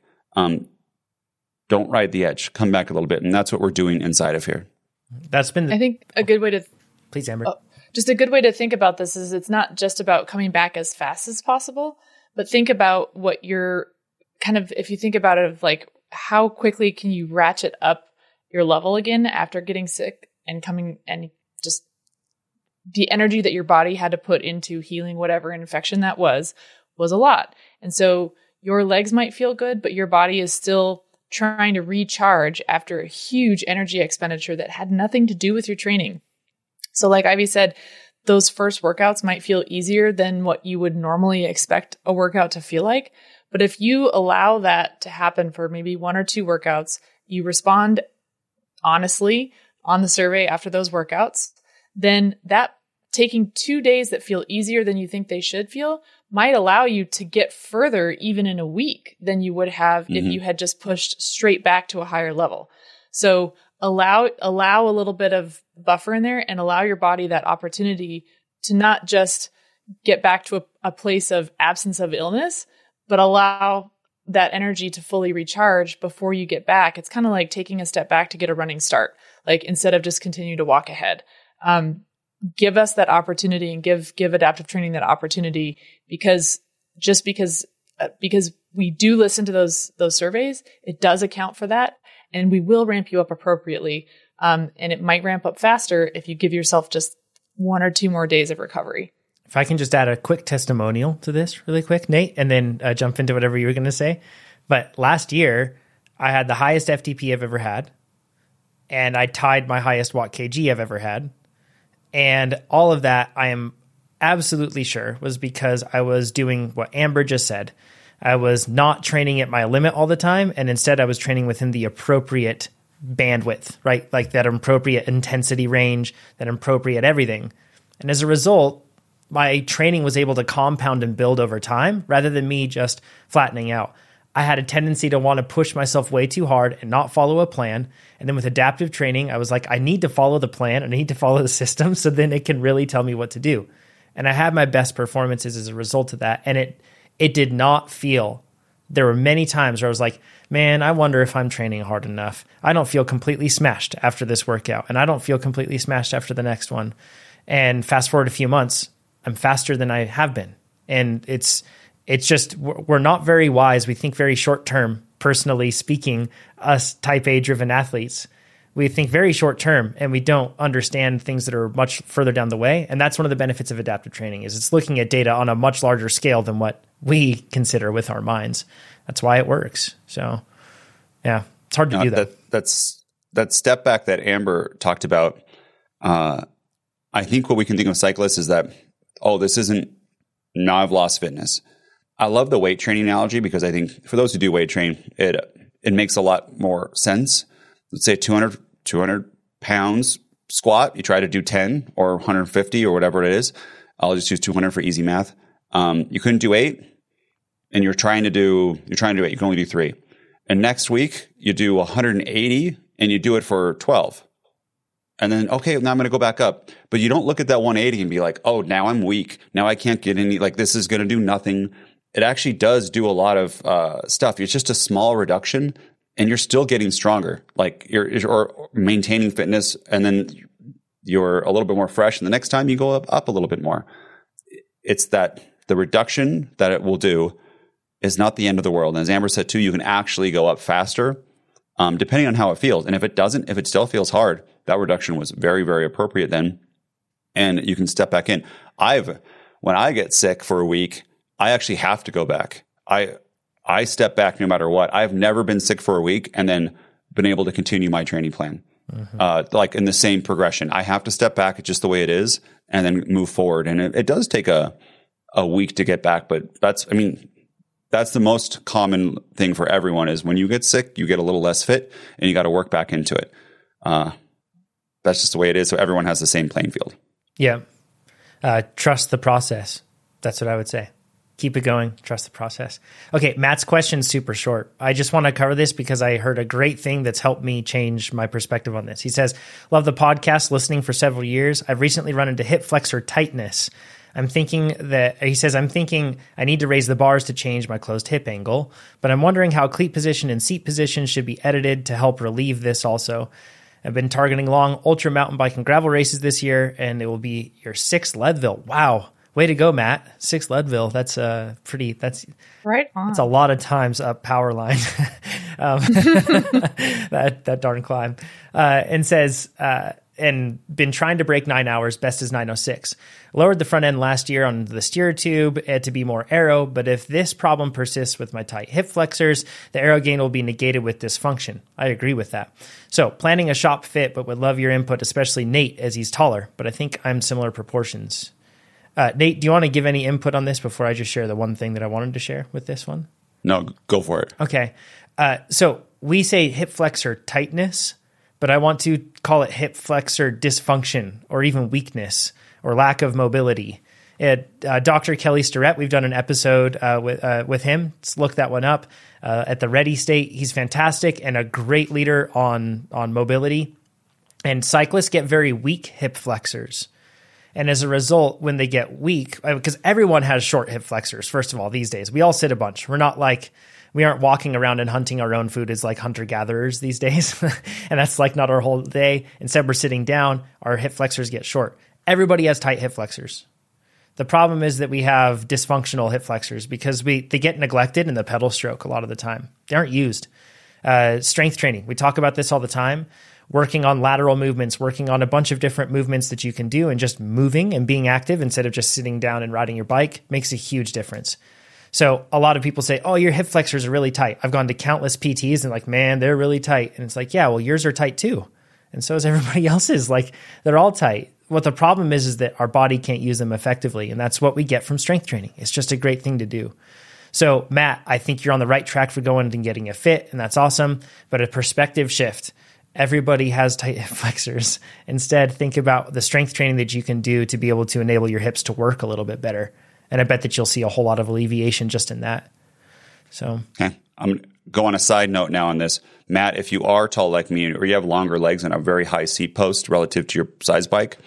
Don't ride the edge. Come back a little bit. And that's what we're doing inside of here. That's been, I think, a good way to... Please, Amber. Just a good way to think about this is it's not just about coming back as fast as possible, but think about what you're kind of, if you think about it, of like, how quickly can you ratchet up your level again after getting sick and coming, and just the energy that your body had to put into healing whatever infection that was a lot. And so your legs might feel good, but your body is still trying to recharge after a huge energy expenditure that had nothing to do with your training. So like Ivy said, those first workouts might feel easier than what you would normally expect a workout to feel like. But if you allow that to happen for maybe 1 or 2 workouts, you respond honestly on the survey after those workouts, then that taking 2 days that feel easier than you think they should feel might allow you to get further even in a week than you would have if you had just pushed straight back to a higher level. So allow a little bit of buffer in there and allow your body that opportunity to not just get back to a place of absence of illness, but allow that energy to fully recharge before you get back. It's kind of like taking a step back to get a running start, like instead of just continue to walk ahead. Give us that opportunity and give adaptive training that opportunity, because we do listen to those surveys, it does account for that, and we will ramp you up appropriately. And it might ramp up faster if you give yourself just 1 or 2 more days of recovery. If I can just add a quick testimonial to this really quick, Nate, and then jump into whatever you were going to say. But last year, I had the highest FTP I've ever had, and I tied my highest watt kg I've ever had. And all of that, I am absolutely sure, was because I was doing what Amber just said. I was not training at my limit all the time, and instead I was training within the appropriate bandwidth, right? Like that appropriate intensity range, that appropriate everything. And as a result, my training was able to compound and build over time rather than me just flattening out. I had a tendency to want to push myself way too hard and not follow a plan. And then with adaptive training, I was like, I need to follow the plan. I need to follow the system so then it can really tell me what to do. And I had my best performances as a result of that. And it did not feel, there were many times where I was like, man, I wonder if I'm training hard enough. I don't feel completely smashed after this workout, and I don't feel completely smashed after the next one. And fast forward a few months, I'm faster than I have been. And it's just, we're not very wise. We think very short term personally speaking, us type A driven athletes. We think very short term and we don't understand things that are much further down the way. And that's one of the benefits of adaptive training is it's looking at data on a much larger scale than what we consider with our minds. That's why it works. So yeah, it's hard to do that. That's that step back that Amber talked about. I think what we can think of cyclists is that, this isn't, now I've lost fitness. I love the weight training analogy because I think for those who do weight train, it makes a lot more sense. Let's say 200 pounds squat, you try to do 10 or 150 or whatever it is. I'll just use 200 for easy math. You couldn't do 8 and you're trying to do 8. You can only do 3. And next week you do 180 and you do it for 12. And then, okay, now I'm going to go back up. But you don't look at that 180 and be like, oh, now I'm weak. Now I can't get any, like this is going to do nothing. It actually does do a lot of stuff. It's just a small reduction and you're still getting stronger. Like you're maintaining fitness and then you're a little bit more fresh. And the next time you go up a little bit more. It's that the reduction that it will do is not the end of the world. And as Amber said too, you can actually go up faster depending on how it feels. And if it still feels hard, that reduction was very, very appropriate then. And you can step back in. When I get sick for a week, I actually have to go back. I step back no matter what. I've never been sick for a week and then been able to continue my training plan. Like in the same progression. I have to step back. It's just the way it is and then move forward. And it does take a week to get back, but that's the most common thing for everyone is when you get sick, you get a little less fit and you got to work back into it. That's just the way it is. So everyone has the same playing field. Yeah. Trust the process. That's what I would say. Keep it going. Trust the process. Okay. Matt's question is super short. I just want to cover this because I heard a great thing that's helped me change my perspective on this. He says, love the podcast, listening for several years. I've recently run into hip flexor tightness. I'm thinking I need to raise the bars to change my closed hip angle, but I'm wondering how cleat position and seat position should be edited to help relieve this also. I've been targeting long ultra mountain bike and gravel races this year, and it will be your 6th Leadville. Wow. Way to go, Matt. 6th Leadville. That's right on. That's a lot of times up power line. That darn climb. And says, and been trying to break 9 hours, best is 9:06. Lowered the front end last year on the steer tube to be more aero, but if this problem persists with my tight hip flexors, the aero gain will be negated with dysfunction. I agree with that. So planning a shop fit, but would love your input, especially Nate as he's taller, but I think I'm similar proportions. Nate, do you want to give any input on this before I just share the one thing that I wanted to share with this one? No, go for it. Okay. So we say hip flexor tightness, but I want to call it hip flexor dysfunction or even weakness or lack of mobility. Dr. Kelly Starrett, we've done an episode with him. Let's look that one up. At the Ready State, he's fantastic and a great leader on mobility. And cyclists get very weak hip flexors. And as a result, when they get weak, because everyone has short hip flexors, first of all, these days, we all sit a bunch. We aren't walking around and hunting our own food as like hunter-gatherers these days. And that's like not our whole day. Instead, we're sitting down, our hip flexors get short. Everybody has tight hip flexors. The problem is that we have dysfunctional hip flexors because they get neglected in the pedal stroke a lot of the time. They aren't used. Strength training, we talk about this all the time. Working on lateral movements, working on a bunch of different movements that you can do and just moving and being active instead of just sitting down and riding your bike makes a huge difference. So a lot of people say, oh, your hip flexors are really tight. I've gone to countless PTs and like, man, they're really tight. And it's like, yeah, well, yours are tight too. And so is everybody else's. Like they're all tight. What the problem is that our body can't use them effectively. And that's what we get from strength training. It's just a great thing to do. So Matt, I think you're on the right track for going and getting a fit, and that's awesome. But a perspective shift. Everybody has tight hip flexors. Instead, think about the strength training that you can do to be able to enable your hips to work a little bit better. And I bet that you'll see a whole lot of alleviation just in that. So, okay. I'm going to go on a side note now on this. Matt, if you are tall like me or you have longer legs and a very high seat post relative to your size bike,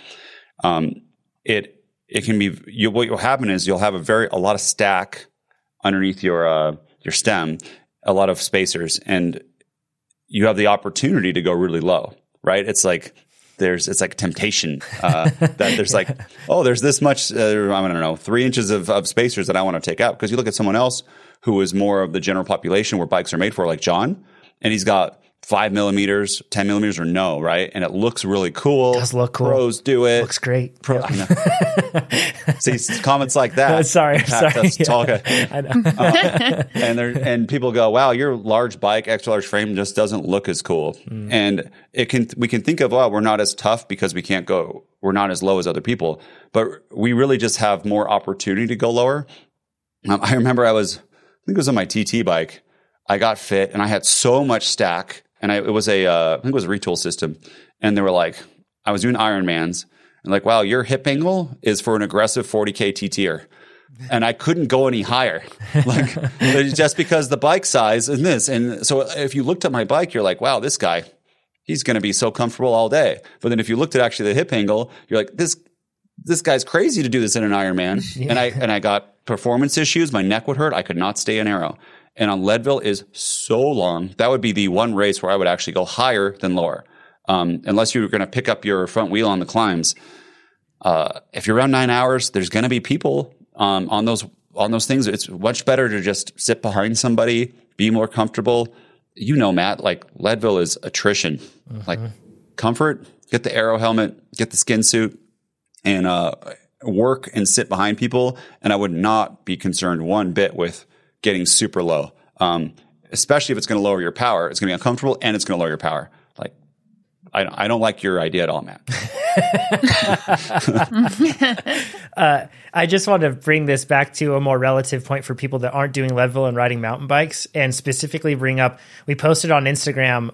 it can be, what will happen is you'll have a lot of stack underneath your stem, a lot of spacers, and you have the opportunity to go really low, right? It's like it's like temptation that there's like, oh, there's this much, I don't know, 3 inches of spacers that I want to take out. Because you look at someone else who is more of the general population where bikes are made for, like John, and he's got 5 millimeters, 10 millimeters, or no, right? And it looks really cool. It does look cool. Pros do it. Looks great. I know. See, comments like that. Sorry. That's all good. I know. And people go, wow, your large bike, extra large frame just doesn't look as cool. And we can think of, we're not as tough because we're not as low as other people, but we really just have more opportunity to go lower. I remember I think it was on my TT bike. I got fit and I had so much stack, and it was I think it was a retool system. And they were like, I was doing Ironmans and like, wow, your hip angle is for an aggressive 40K TTer. And I couldn't go any higher, like just because the bike size and this. And so if you looked at my bike, you're like, wow, this guy, he's going to be so comfortable all day. But then if you looked at actually the hip angle, you're like, this guy's crazy to do this in an Ironman. Yeah. And I got performance issues. My neck would hurt. I could not stay in aero. And on Leadville is so long. That would be the one race where I would actually go higher than lower. Unless you were going to pick up your front wheel on the climbs. If you're around 9 hours, there's going to be people on those things. It's much better to just sit behind somebody, be more comfortable. You know, Matt, like Leadville is attrition. Mm-hmm. Like comfort, get the aero helmet, get the skin suit, and work and sit behind people. And I would not be concerned one bit with getting super low, especially if it's going to lower your power. It's going to be uncomfortable and it's going to lower your power. Like, I don't like your idea at all, Matt. I just want to bring this back to a more relative point for people that aren't doing Leadville and riding mountain bikes, and specifically bring up, we posted on Instagram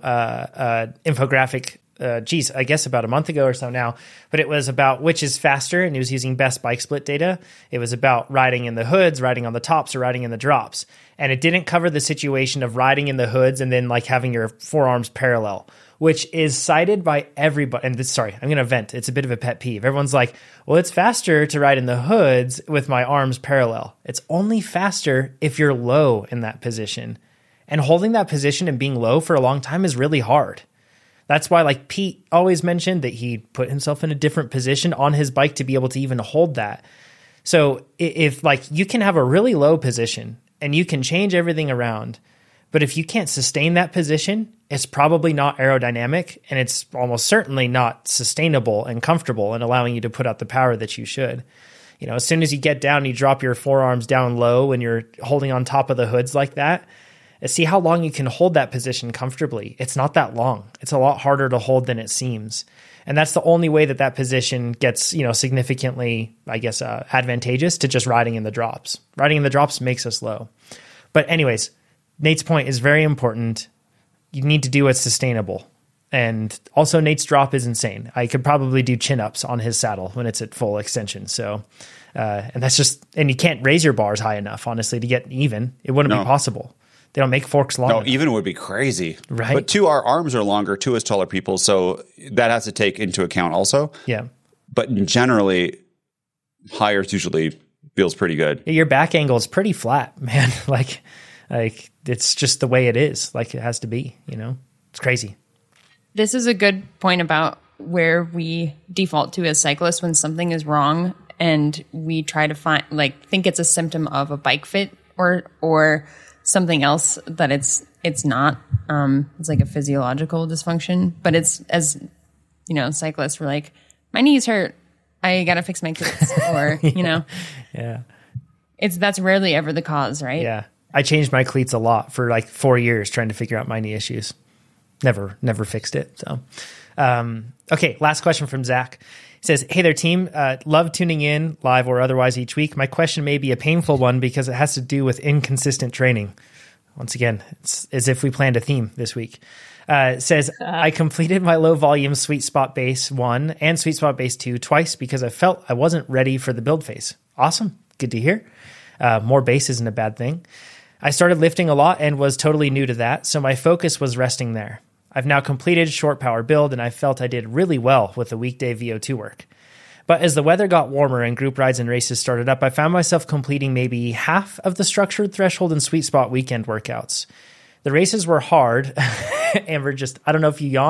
infographic, I guess about a month ago or so now, but it was about which is faster, and it was using best bike split data. It was about riding in the hoods, riding on the tops, or riding in the drops. And it didn't cover the situation of riding in the hoods and then like having your forearms parallel, which is cited by everybody. And I'm going to vent. It's a bit of a pet peeve. Everyone's like, well, it's faster to ride in the hoods with my arms parallel. It's only faster if you're low in that position. And holding that position and being low for a long time is really hard. That's why, like Pete always mentioned, that he put himself in a different position on his bike to be able to even hold that. So if like you can have a really low position and you can change everything around, but if you can't sustain that position, it's probably not aerodynamic, and it's almost certainly not sustainable and comfortable and allowing you to put out the power that you should. You know, as soon as you get down, you drop your forearms down low when you're holding on top of the hoods like that. See how long you can hold that position comfortably. It's not that long. It's a lot harder to hold than it seems. And that's the only way that position gets, significantly, I guess, advantageous to just riding in the drops. Riding in the drops makes us low. But anyways, Nate's point is very important. You need to do what's sustainable. And also Nate's drop is insane. I could probably do chin-ups on his saddle when it's at full extension. So, and you can't raise your bars high enough, honestly, to get even. It wouldn't be possible. They don't make forks long enough. Even would be crazy. Right. But our arms are longer, as taller people. So that has to take into account also. Yeah. But generally, higher usually feels pretty good. Your back angle is pretty flat, man. like it's just the way it is. Like it has to be, it's crazy. This is a good point about where we default to as cyclists when something is wrong, and we try to think it's a symptom of a bike fit or something else that it's not. It's like a physiological dysfunction, but it's, as cyclists, we're like, my knees hurt, I gotta fix my cleats, or yeah, that's rarely ever the cause, right? Yeah, I changed my cleats a lot for like 4 years trying to figure out my knee issues. Never fixed it. So, okay, last question from Zach. He says, hey there, team. Love tuning in live or otherwise each week. My question may be a painful one because it has to do with inconsistent training. Once again, it's as if we planned a theme this week. It says, I completed my low volume Sweet Spot Base 1 and Sweet Spot Base 2 twice because I felt I wasn't ready for the build phase. Awesome. Good to hear. More base isn't a bad thing. I started lifting a lot and was totally new to that, so my focus was resting there. I've now completed short power build, and I felt I did really well with the weekday VO2 work. But as the weather got warmer and group rides and races started up, I found myself completing maybe half of the structured threshold and sweet spot weekend workouts. The races were hard. Amber, I don't know if you yawned.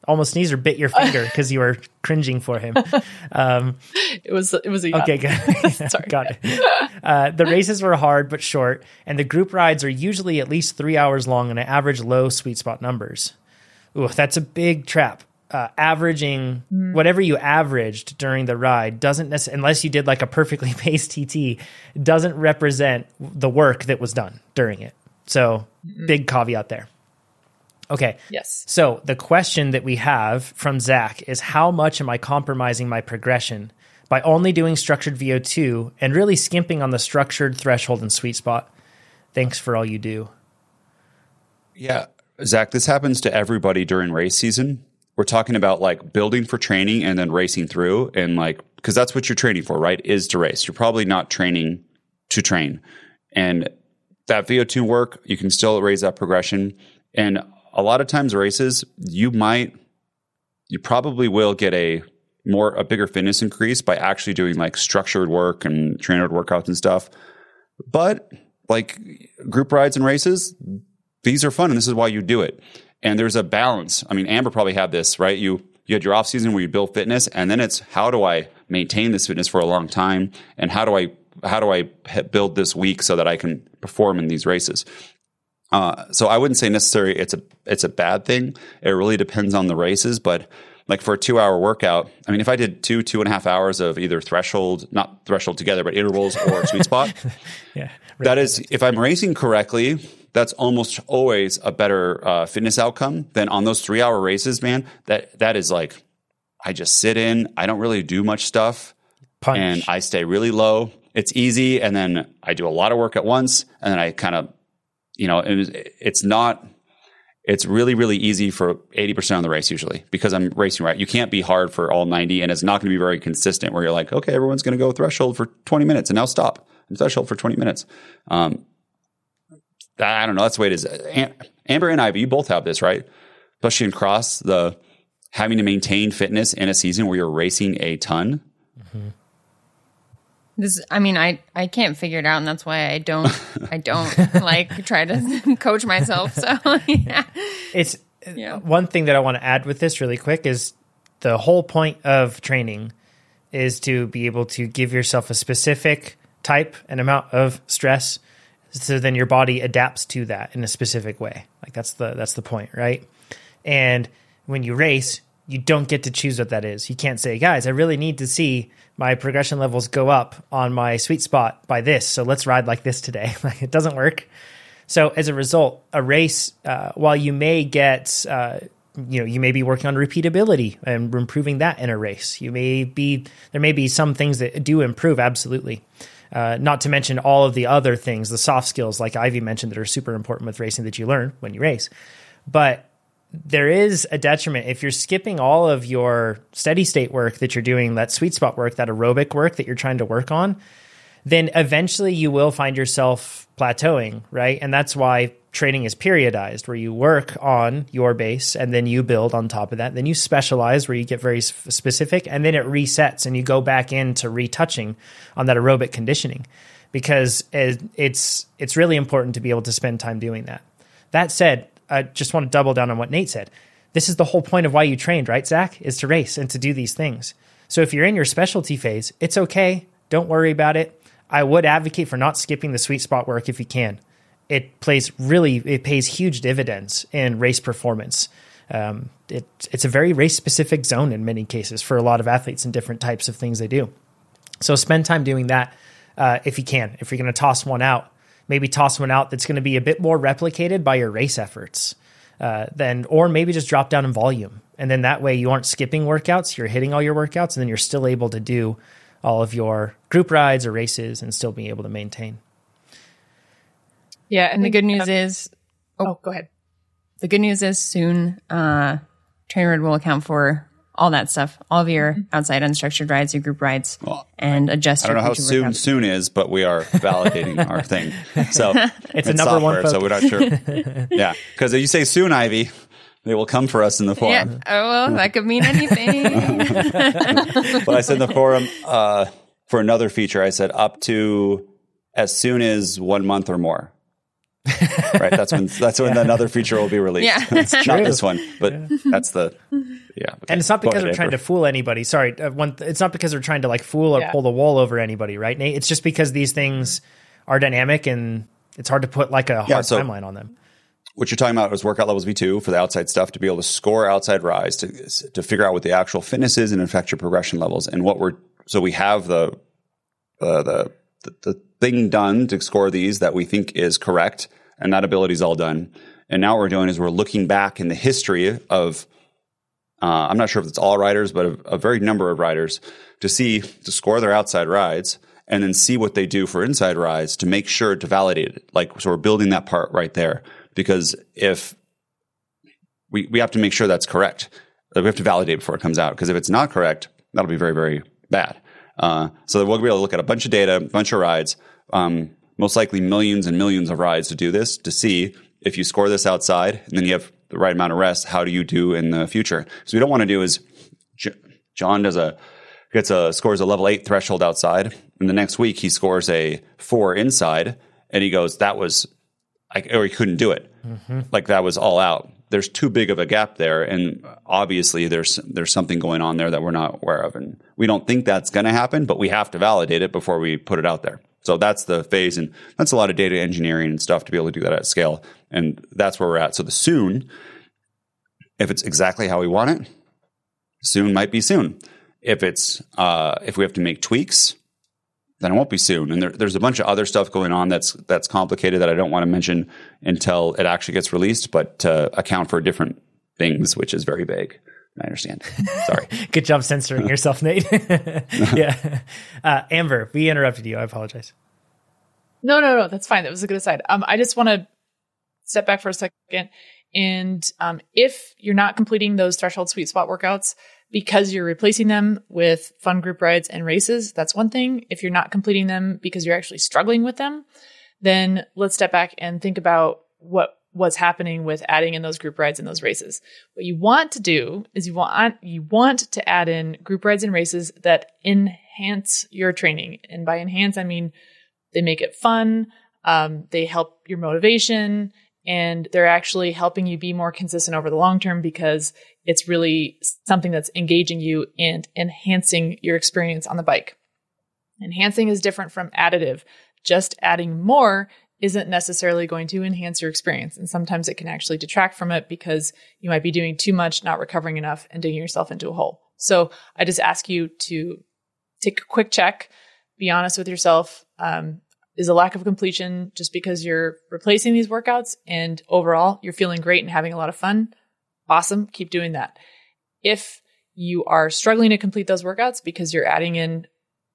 almost sneezed or bit your finger because you were cringing for him. It was a yawn. Okay, good. Sorry. Got it. The races were hard but short, and the group rides are usually at least 3 hours long and average low sweet spot numbers. Ooh, that's a big trap. Averaging whatever you averaged during the ride doesn't necessarily, unless you did like a perfectly paced TT, doesn't represent the work that was done during it. So big caveat there. Okay. Yes. So the question that we have from Zach is, how much am I compromising my progression by only doing structured VO2 and really skimping on the structured, threshold, and sweet spot? Thanks for all you do. Yeah, Zach, this happens to everybody during race season. We're talking about like building for training and then racing through, and like, because that's what you're training for, right? Is to race. You're probably not training to train. And that VO2 work, you can still raise that progression. And a lot of times races, you probably will get a bigger fitness increase by actually doing like structured work and trainer workouts and stuff. But like group rides and races, these are fun, and this is why you do it. And there's a balance. I mean, Amber probably had this, right? You had your off season where you build fitness, and then it's, how do I maintain this fitness for a long time? And how do I build this week so that I can perform in these races? So I wouldn't say necessarily it's a bad thing. It really depends on the races, but like for a 2-hour workout, I mean, if I did 2.5 hours of either not threshold together, but intervals or sweet spot, Yeah, that is, if I'm racing correctly, that's almost always a better fitness outcome than on those 3-hour races, man. That is like, I just sit in, I don't really do much stuff, Punch. and I stay really low. It's easy, and then I do a lot of work at once, and then I kind of, it's really, really easy for 80% of the race usually, because I'm racing right. You can't be hard for all 90, and it's not going to be very consistent where you're like, okay, everyone's going to go threshold for 20 minutes and now stop and threshold for 20 minutes. I don't know. That's the way it is. Amber and Ivy, you both have this, right? Especially in cross, the having to maintain fitness in a season where you're racing a ton. Mm-hmm. I can't figure it out, and that's why I don't like try to coach myself. So yeah. It's one thing that I want to add with this really quick is the whole point of training is to be able to give yourself a specific type and amount of stress, so then your body adapts to that in a specific way. Like that's the point, right? And when you race, you don't get to choose what that is. You can't say, guys, I really need to see my progression levels go up on my sweet spot by this, so let's ride like this today. Like, it doesn't work. So as a result, a race, while you may get, you may be working on repeatability and improving that in a race. There may be some things that do improve, absolutely. Not to mention all of the other things, the soft skills like Ivy mentioned that are super important with racing that you learn when you race. But there is a detriment if you're skipping all of your steady state work that you're doing, that sweet spot work, that aerobic work that you're trying to work on, then eventually you will find yourself plateauing, right? And that's why training is periodized, where you work on your base and then you build on top of that. Then you specialize where you get very specific, and then it resets and you go back into retouching on that aerobic conditioning, because it's really important to be able to spend time doing that. That said, I just want to double down on what Nate said. This is the whole point of why you trained, right, Zach? Is to race and to do these things. So if you're in your specialty phase, it's okay. Don't worry about it. I would advocate for not skipping the sweet spot work if you can. It pays huge dividends in race performance. It's a very race-specific zone in many cases for a lot of athletes and different types of things they do. So spend time doing that if you can. If you're going to toss one out, maybe toss one out that's going to be a bit more replicated by your race efforts. Or maybe just drop down in volume. And then that way you aren't skipping workouts, you're hitting all your workouts, and then you're still able to do all of your group rides or races and still be able to maintain. Yeah, and the good news is... Oh, go ahead. The good news is soon TrainerRoad will account for all that stuff, all of your outside unstructured rides, your group rides, and adjust your I don't know how soon is, but we are validating our thing. So it's a number one focus. So we're not sure. Yeah, because if you say soon, Ivy, they will come for us in the forum. Yeah. Oh, well, that could mean anything. But I said in the forum for another feature, I said up to as soon as 1 month or more. Right. That's when another feature will be released. Yeah. It's not this one, but that's the, yeah. Okay. And it's not because Go they're ahead, trying to Amber. fool anybody. Sorry. It's not because they're trying to like fool or Yeah. pull the wool over anybody, right, Nate? It's just because these things are dynamic and it's hard to put like a hard so- timeline on them. What you're talking about is workout levels V2 for the outside stuff to be able to score outside rise to figure out what the actual fitness is and affect your progression levels. And so we have the thing done to score these that we think is correct, and that ability is all done. And now what we're doing is we're looking back in the history of, I'm not sure if it's all riders, but a very number of riders to score their outside rides and then see what they do for inside rides to make sure to validate it. So we're building that part right there. Because if we have to make sure that's correct, we have to validate before it comes out. Because if it's not correct, that'll be very, very bad. So we'll be able to look at a bunch of data, a bunch of rides, most likely millions and millions of rides to do this, to see if you score this outside and then you have the right amount of rest, how do you do in the future? So we don't want to do is John scores a level 8 threshold outside, and the next week he scores a 4 inside, and he goes, or he couldn't do it. Mm-hmm. Like that was all out. There's too big of a gap there. And obviously there's something going on there that we're not aware of. And we don't think that's going to happen, but we have to validate it before we put it out there. So that's the phase. And that's a lot of data engineering and stuff to be able to do that at scale. And that's where we're at. So the soon, if it's exactly how we want it, soon might be soon. If we have to make tweaks, then it won't be soon. And there's a bunch of other stuff going on that's complicated that I don't want to mention until it actually gets released, but to account for different things, which is very vague. I understand. Sorry. Good job censoring yourself, Nate. Yeah. Amber, we interrupted you. I apologize. No. That's fine. That was a good aside. I just want to step back for a second. And if you're not completing those threshold sweet spot workouts because you're replacing them with fun group rides and races, that's one thing. If you're not completing them because you're actually struggling with them, then let's step back and think about what's happening with adding in those group rides and those races. What you want to do is you want to add in group rides and races that enhance your training. And by enhance, I mean they make it fun, they help your motivation, and they're actually helping you be more consistent over the long term because it's really something that's engaging you and enhancing your experience on the bike. Enhancing is different from additive. Just adding more isn't necessarily going to enhance your experience. And sometimes it can actually detract from it because you might be doing too much, not recovering enough, and digging yourself into a hole. So I just ask you to take a quick check, be honest with yourself. Is a lack of completion just because you're replacing these workouts and overall you're feeling great and having a lot of fun? Awesome. Keep doing that. If you are struggling to complete those workouts because you're adding in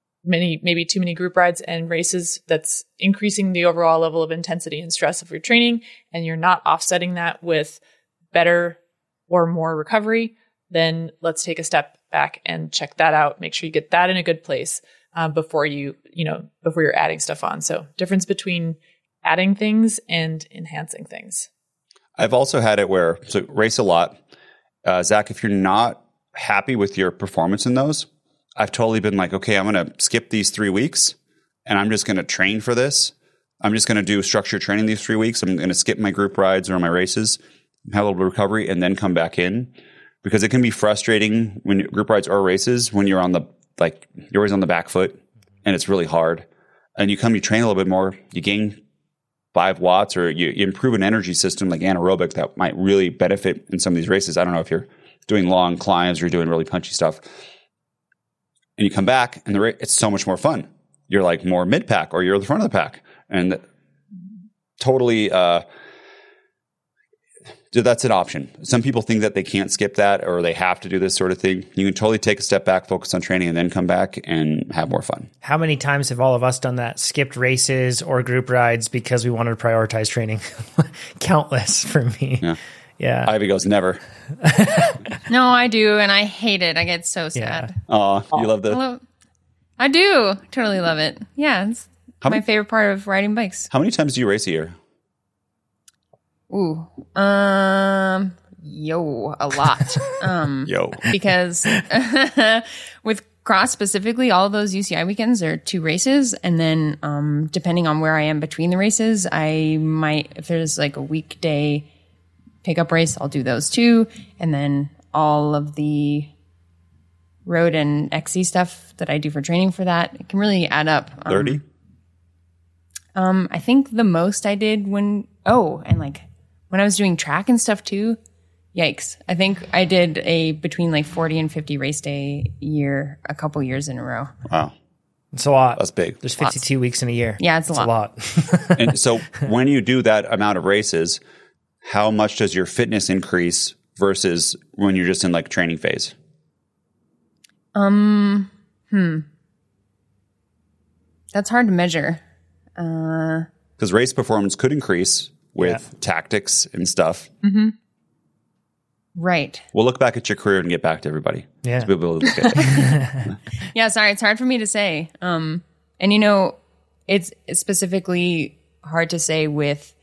maybe too many group rides and races, that's increasing the overall level of intensity and stress of your training, and you're not offsetting that with better or more recovery, then let's take a step back and check that out. Make sure you get that in a good place before you're adding stuff on. So difference between adding things and enhancing things. I've also had it where, so race a lot. Zach, if you're not happy with your performance in those, I've totally been like, okay, I'm going to skip these 3 weeks and I'm just going to train for this. I'm just going to do structured training these 3 weeks. I'm going to skip my group rides or my races, have a little bit of recovery, and then come back in, because it can be frustrating when group rides or races when you're you're always on the back foot and it's really hard. And you train a little bit more, you gain 5 watts, or you improve an energy system like anaerobic that might really benefit in some of these races. I don't know if you're doing long climbs or you're doing really punchy stuff. And you come back and it's so much more fun. You're like more mid pack or you're the front of the pack. And totally, that's an option. Some people think that they can't skip that or they have to do this sort of thing. You can totally take a step back, focus on training, and then come back and have more fun. How many times have all of us done that? Skipped races or group rides because we wanted to prioritize training? Countless for me. Yeah. Ivy goes, never. No, I do, and I hate it. I get so sad. Oh, you love the... I do. Totally love it. Yeah, it's my favorite part of riding bikes. How many times do you race a year? Ooh, a lot. Yo. Because with cross specifically, all of those UCI weekends are 2 races. And then depending on where I am between the races, I might, if there's like a weekday pickup race, I'll do those too. And then all of the road and XC stuff that I do for training for that, it can really add up. 30? I think the most I did and like when I was doing track and stuff too, yikes. I think I did between like 40 and 50 race day year, a couple years in a row. Wow. It's a lot. That's big. There's 52 weeks in a year. Yeah, it's a lot. And so when you do that amount of races, how much does your fitness increase versus when you're just in like training phase? That's hard to measure. Because race performance could increase with tactics and stuff. Mm-hmm. Right. We'll look back at your career and get back to everybody. Yeah. So we'll be able to look at it. Yeah, sorry, it's hard for me to say. And it's specifically hard to say with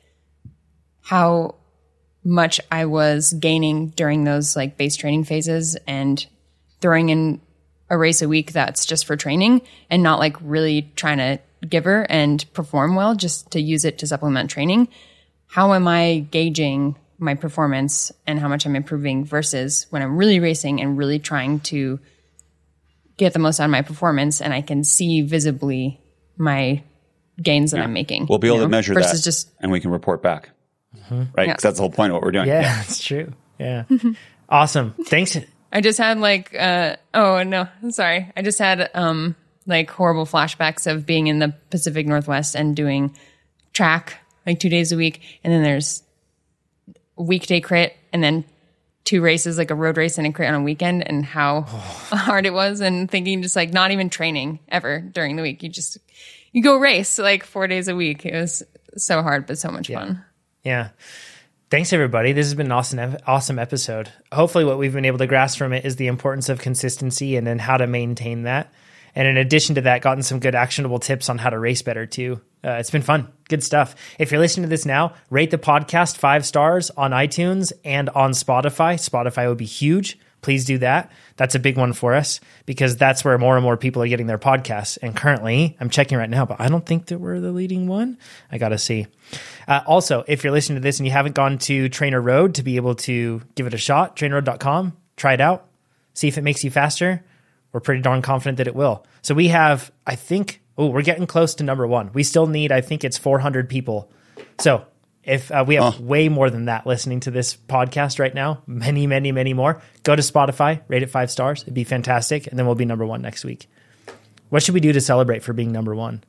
how much I was gaining during those like base training phases and throwing in a race a week that's just for training and not like really trying to give her and perform well just to use it to supplement training. How am I gauging my performance and how much I'm improving versus when I'm really racing and really trying to get the most out of my performance and I can see visibly my gains that I'm making. We'll be able to measure versus that just, and we can report back. Right? Because that's the whole point of what we're doing. Yeah, that's true. Yeah. Awesome. Thanks. I just had like, I just had like horrible flashbacks of being in the Pacific Northwest and doing track like 2 days a week. And then there's weekday crit and then 2 races, like a road race and a crit on a weekend, and how hard it was, and thinking just like not even training ever during the week. You go race like 4 days a week. It was so hard, but so much fun. Yeah. Thanks, everybody. This has been an awesome episode. Hopefully what we've been able to grasp from it is the importance of consistency and then how to maintain that. And in addition to that, gotten some good actionable tips on how to race better too. It's been fun. Good stuff. If you're listening to this now, rate the podcast 5 stars on iTunes and on Spotify. Spotify would be huge. Please do that. That's a big one for us because that's where more and more people are getting their podcasts. And currently, I'm checking right now, but I don't think that we're the leading one. I got to see. Also, if you're listening to this and you haven't gone to Trainer Road to be able to give it a shot, trainerroad.com, try it out, see if it makes you faster. We're pretty darn confident that it will. So we have, I think, we're getting close to number 1. We still need, I think it's 400 people. So if we have way more than that listening to this podcast right now, many, many, many more, go to Spotify, rate it 5 stars. It'd be fantastic. And then we'll be number 1 next week. What should we do to celebrate for being number 1?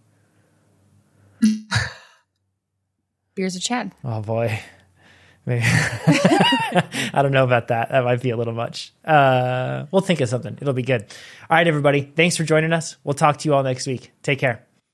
Beers of Chad. Oh boy. Maybe. I don't know about that. That might be a little much. We'll think of something. It'll be good. All right, everybody. Thanks for joining us. We'll talk to you all next week. Take care.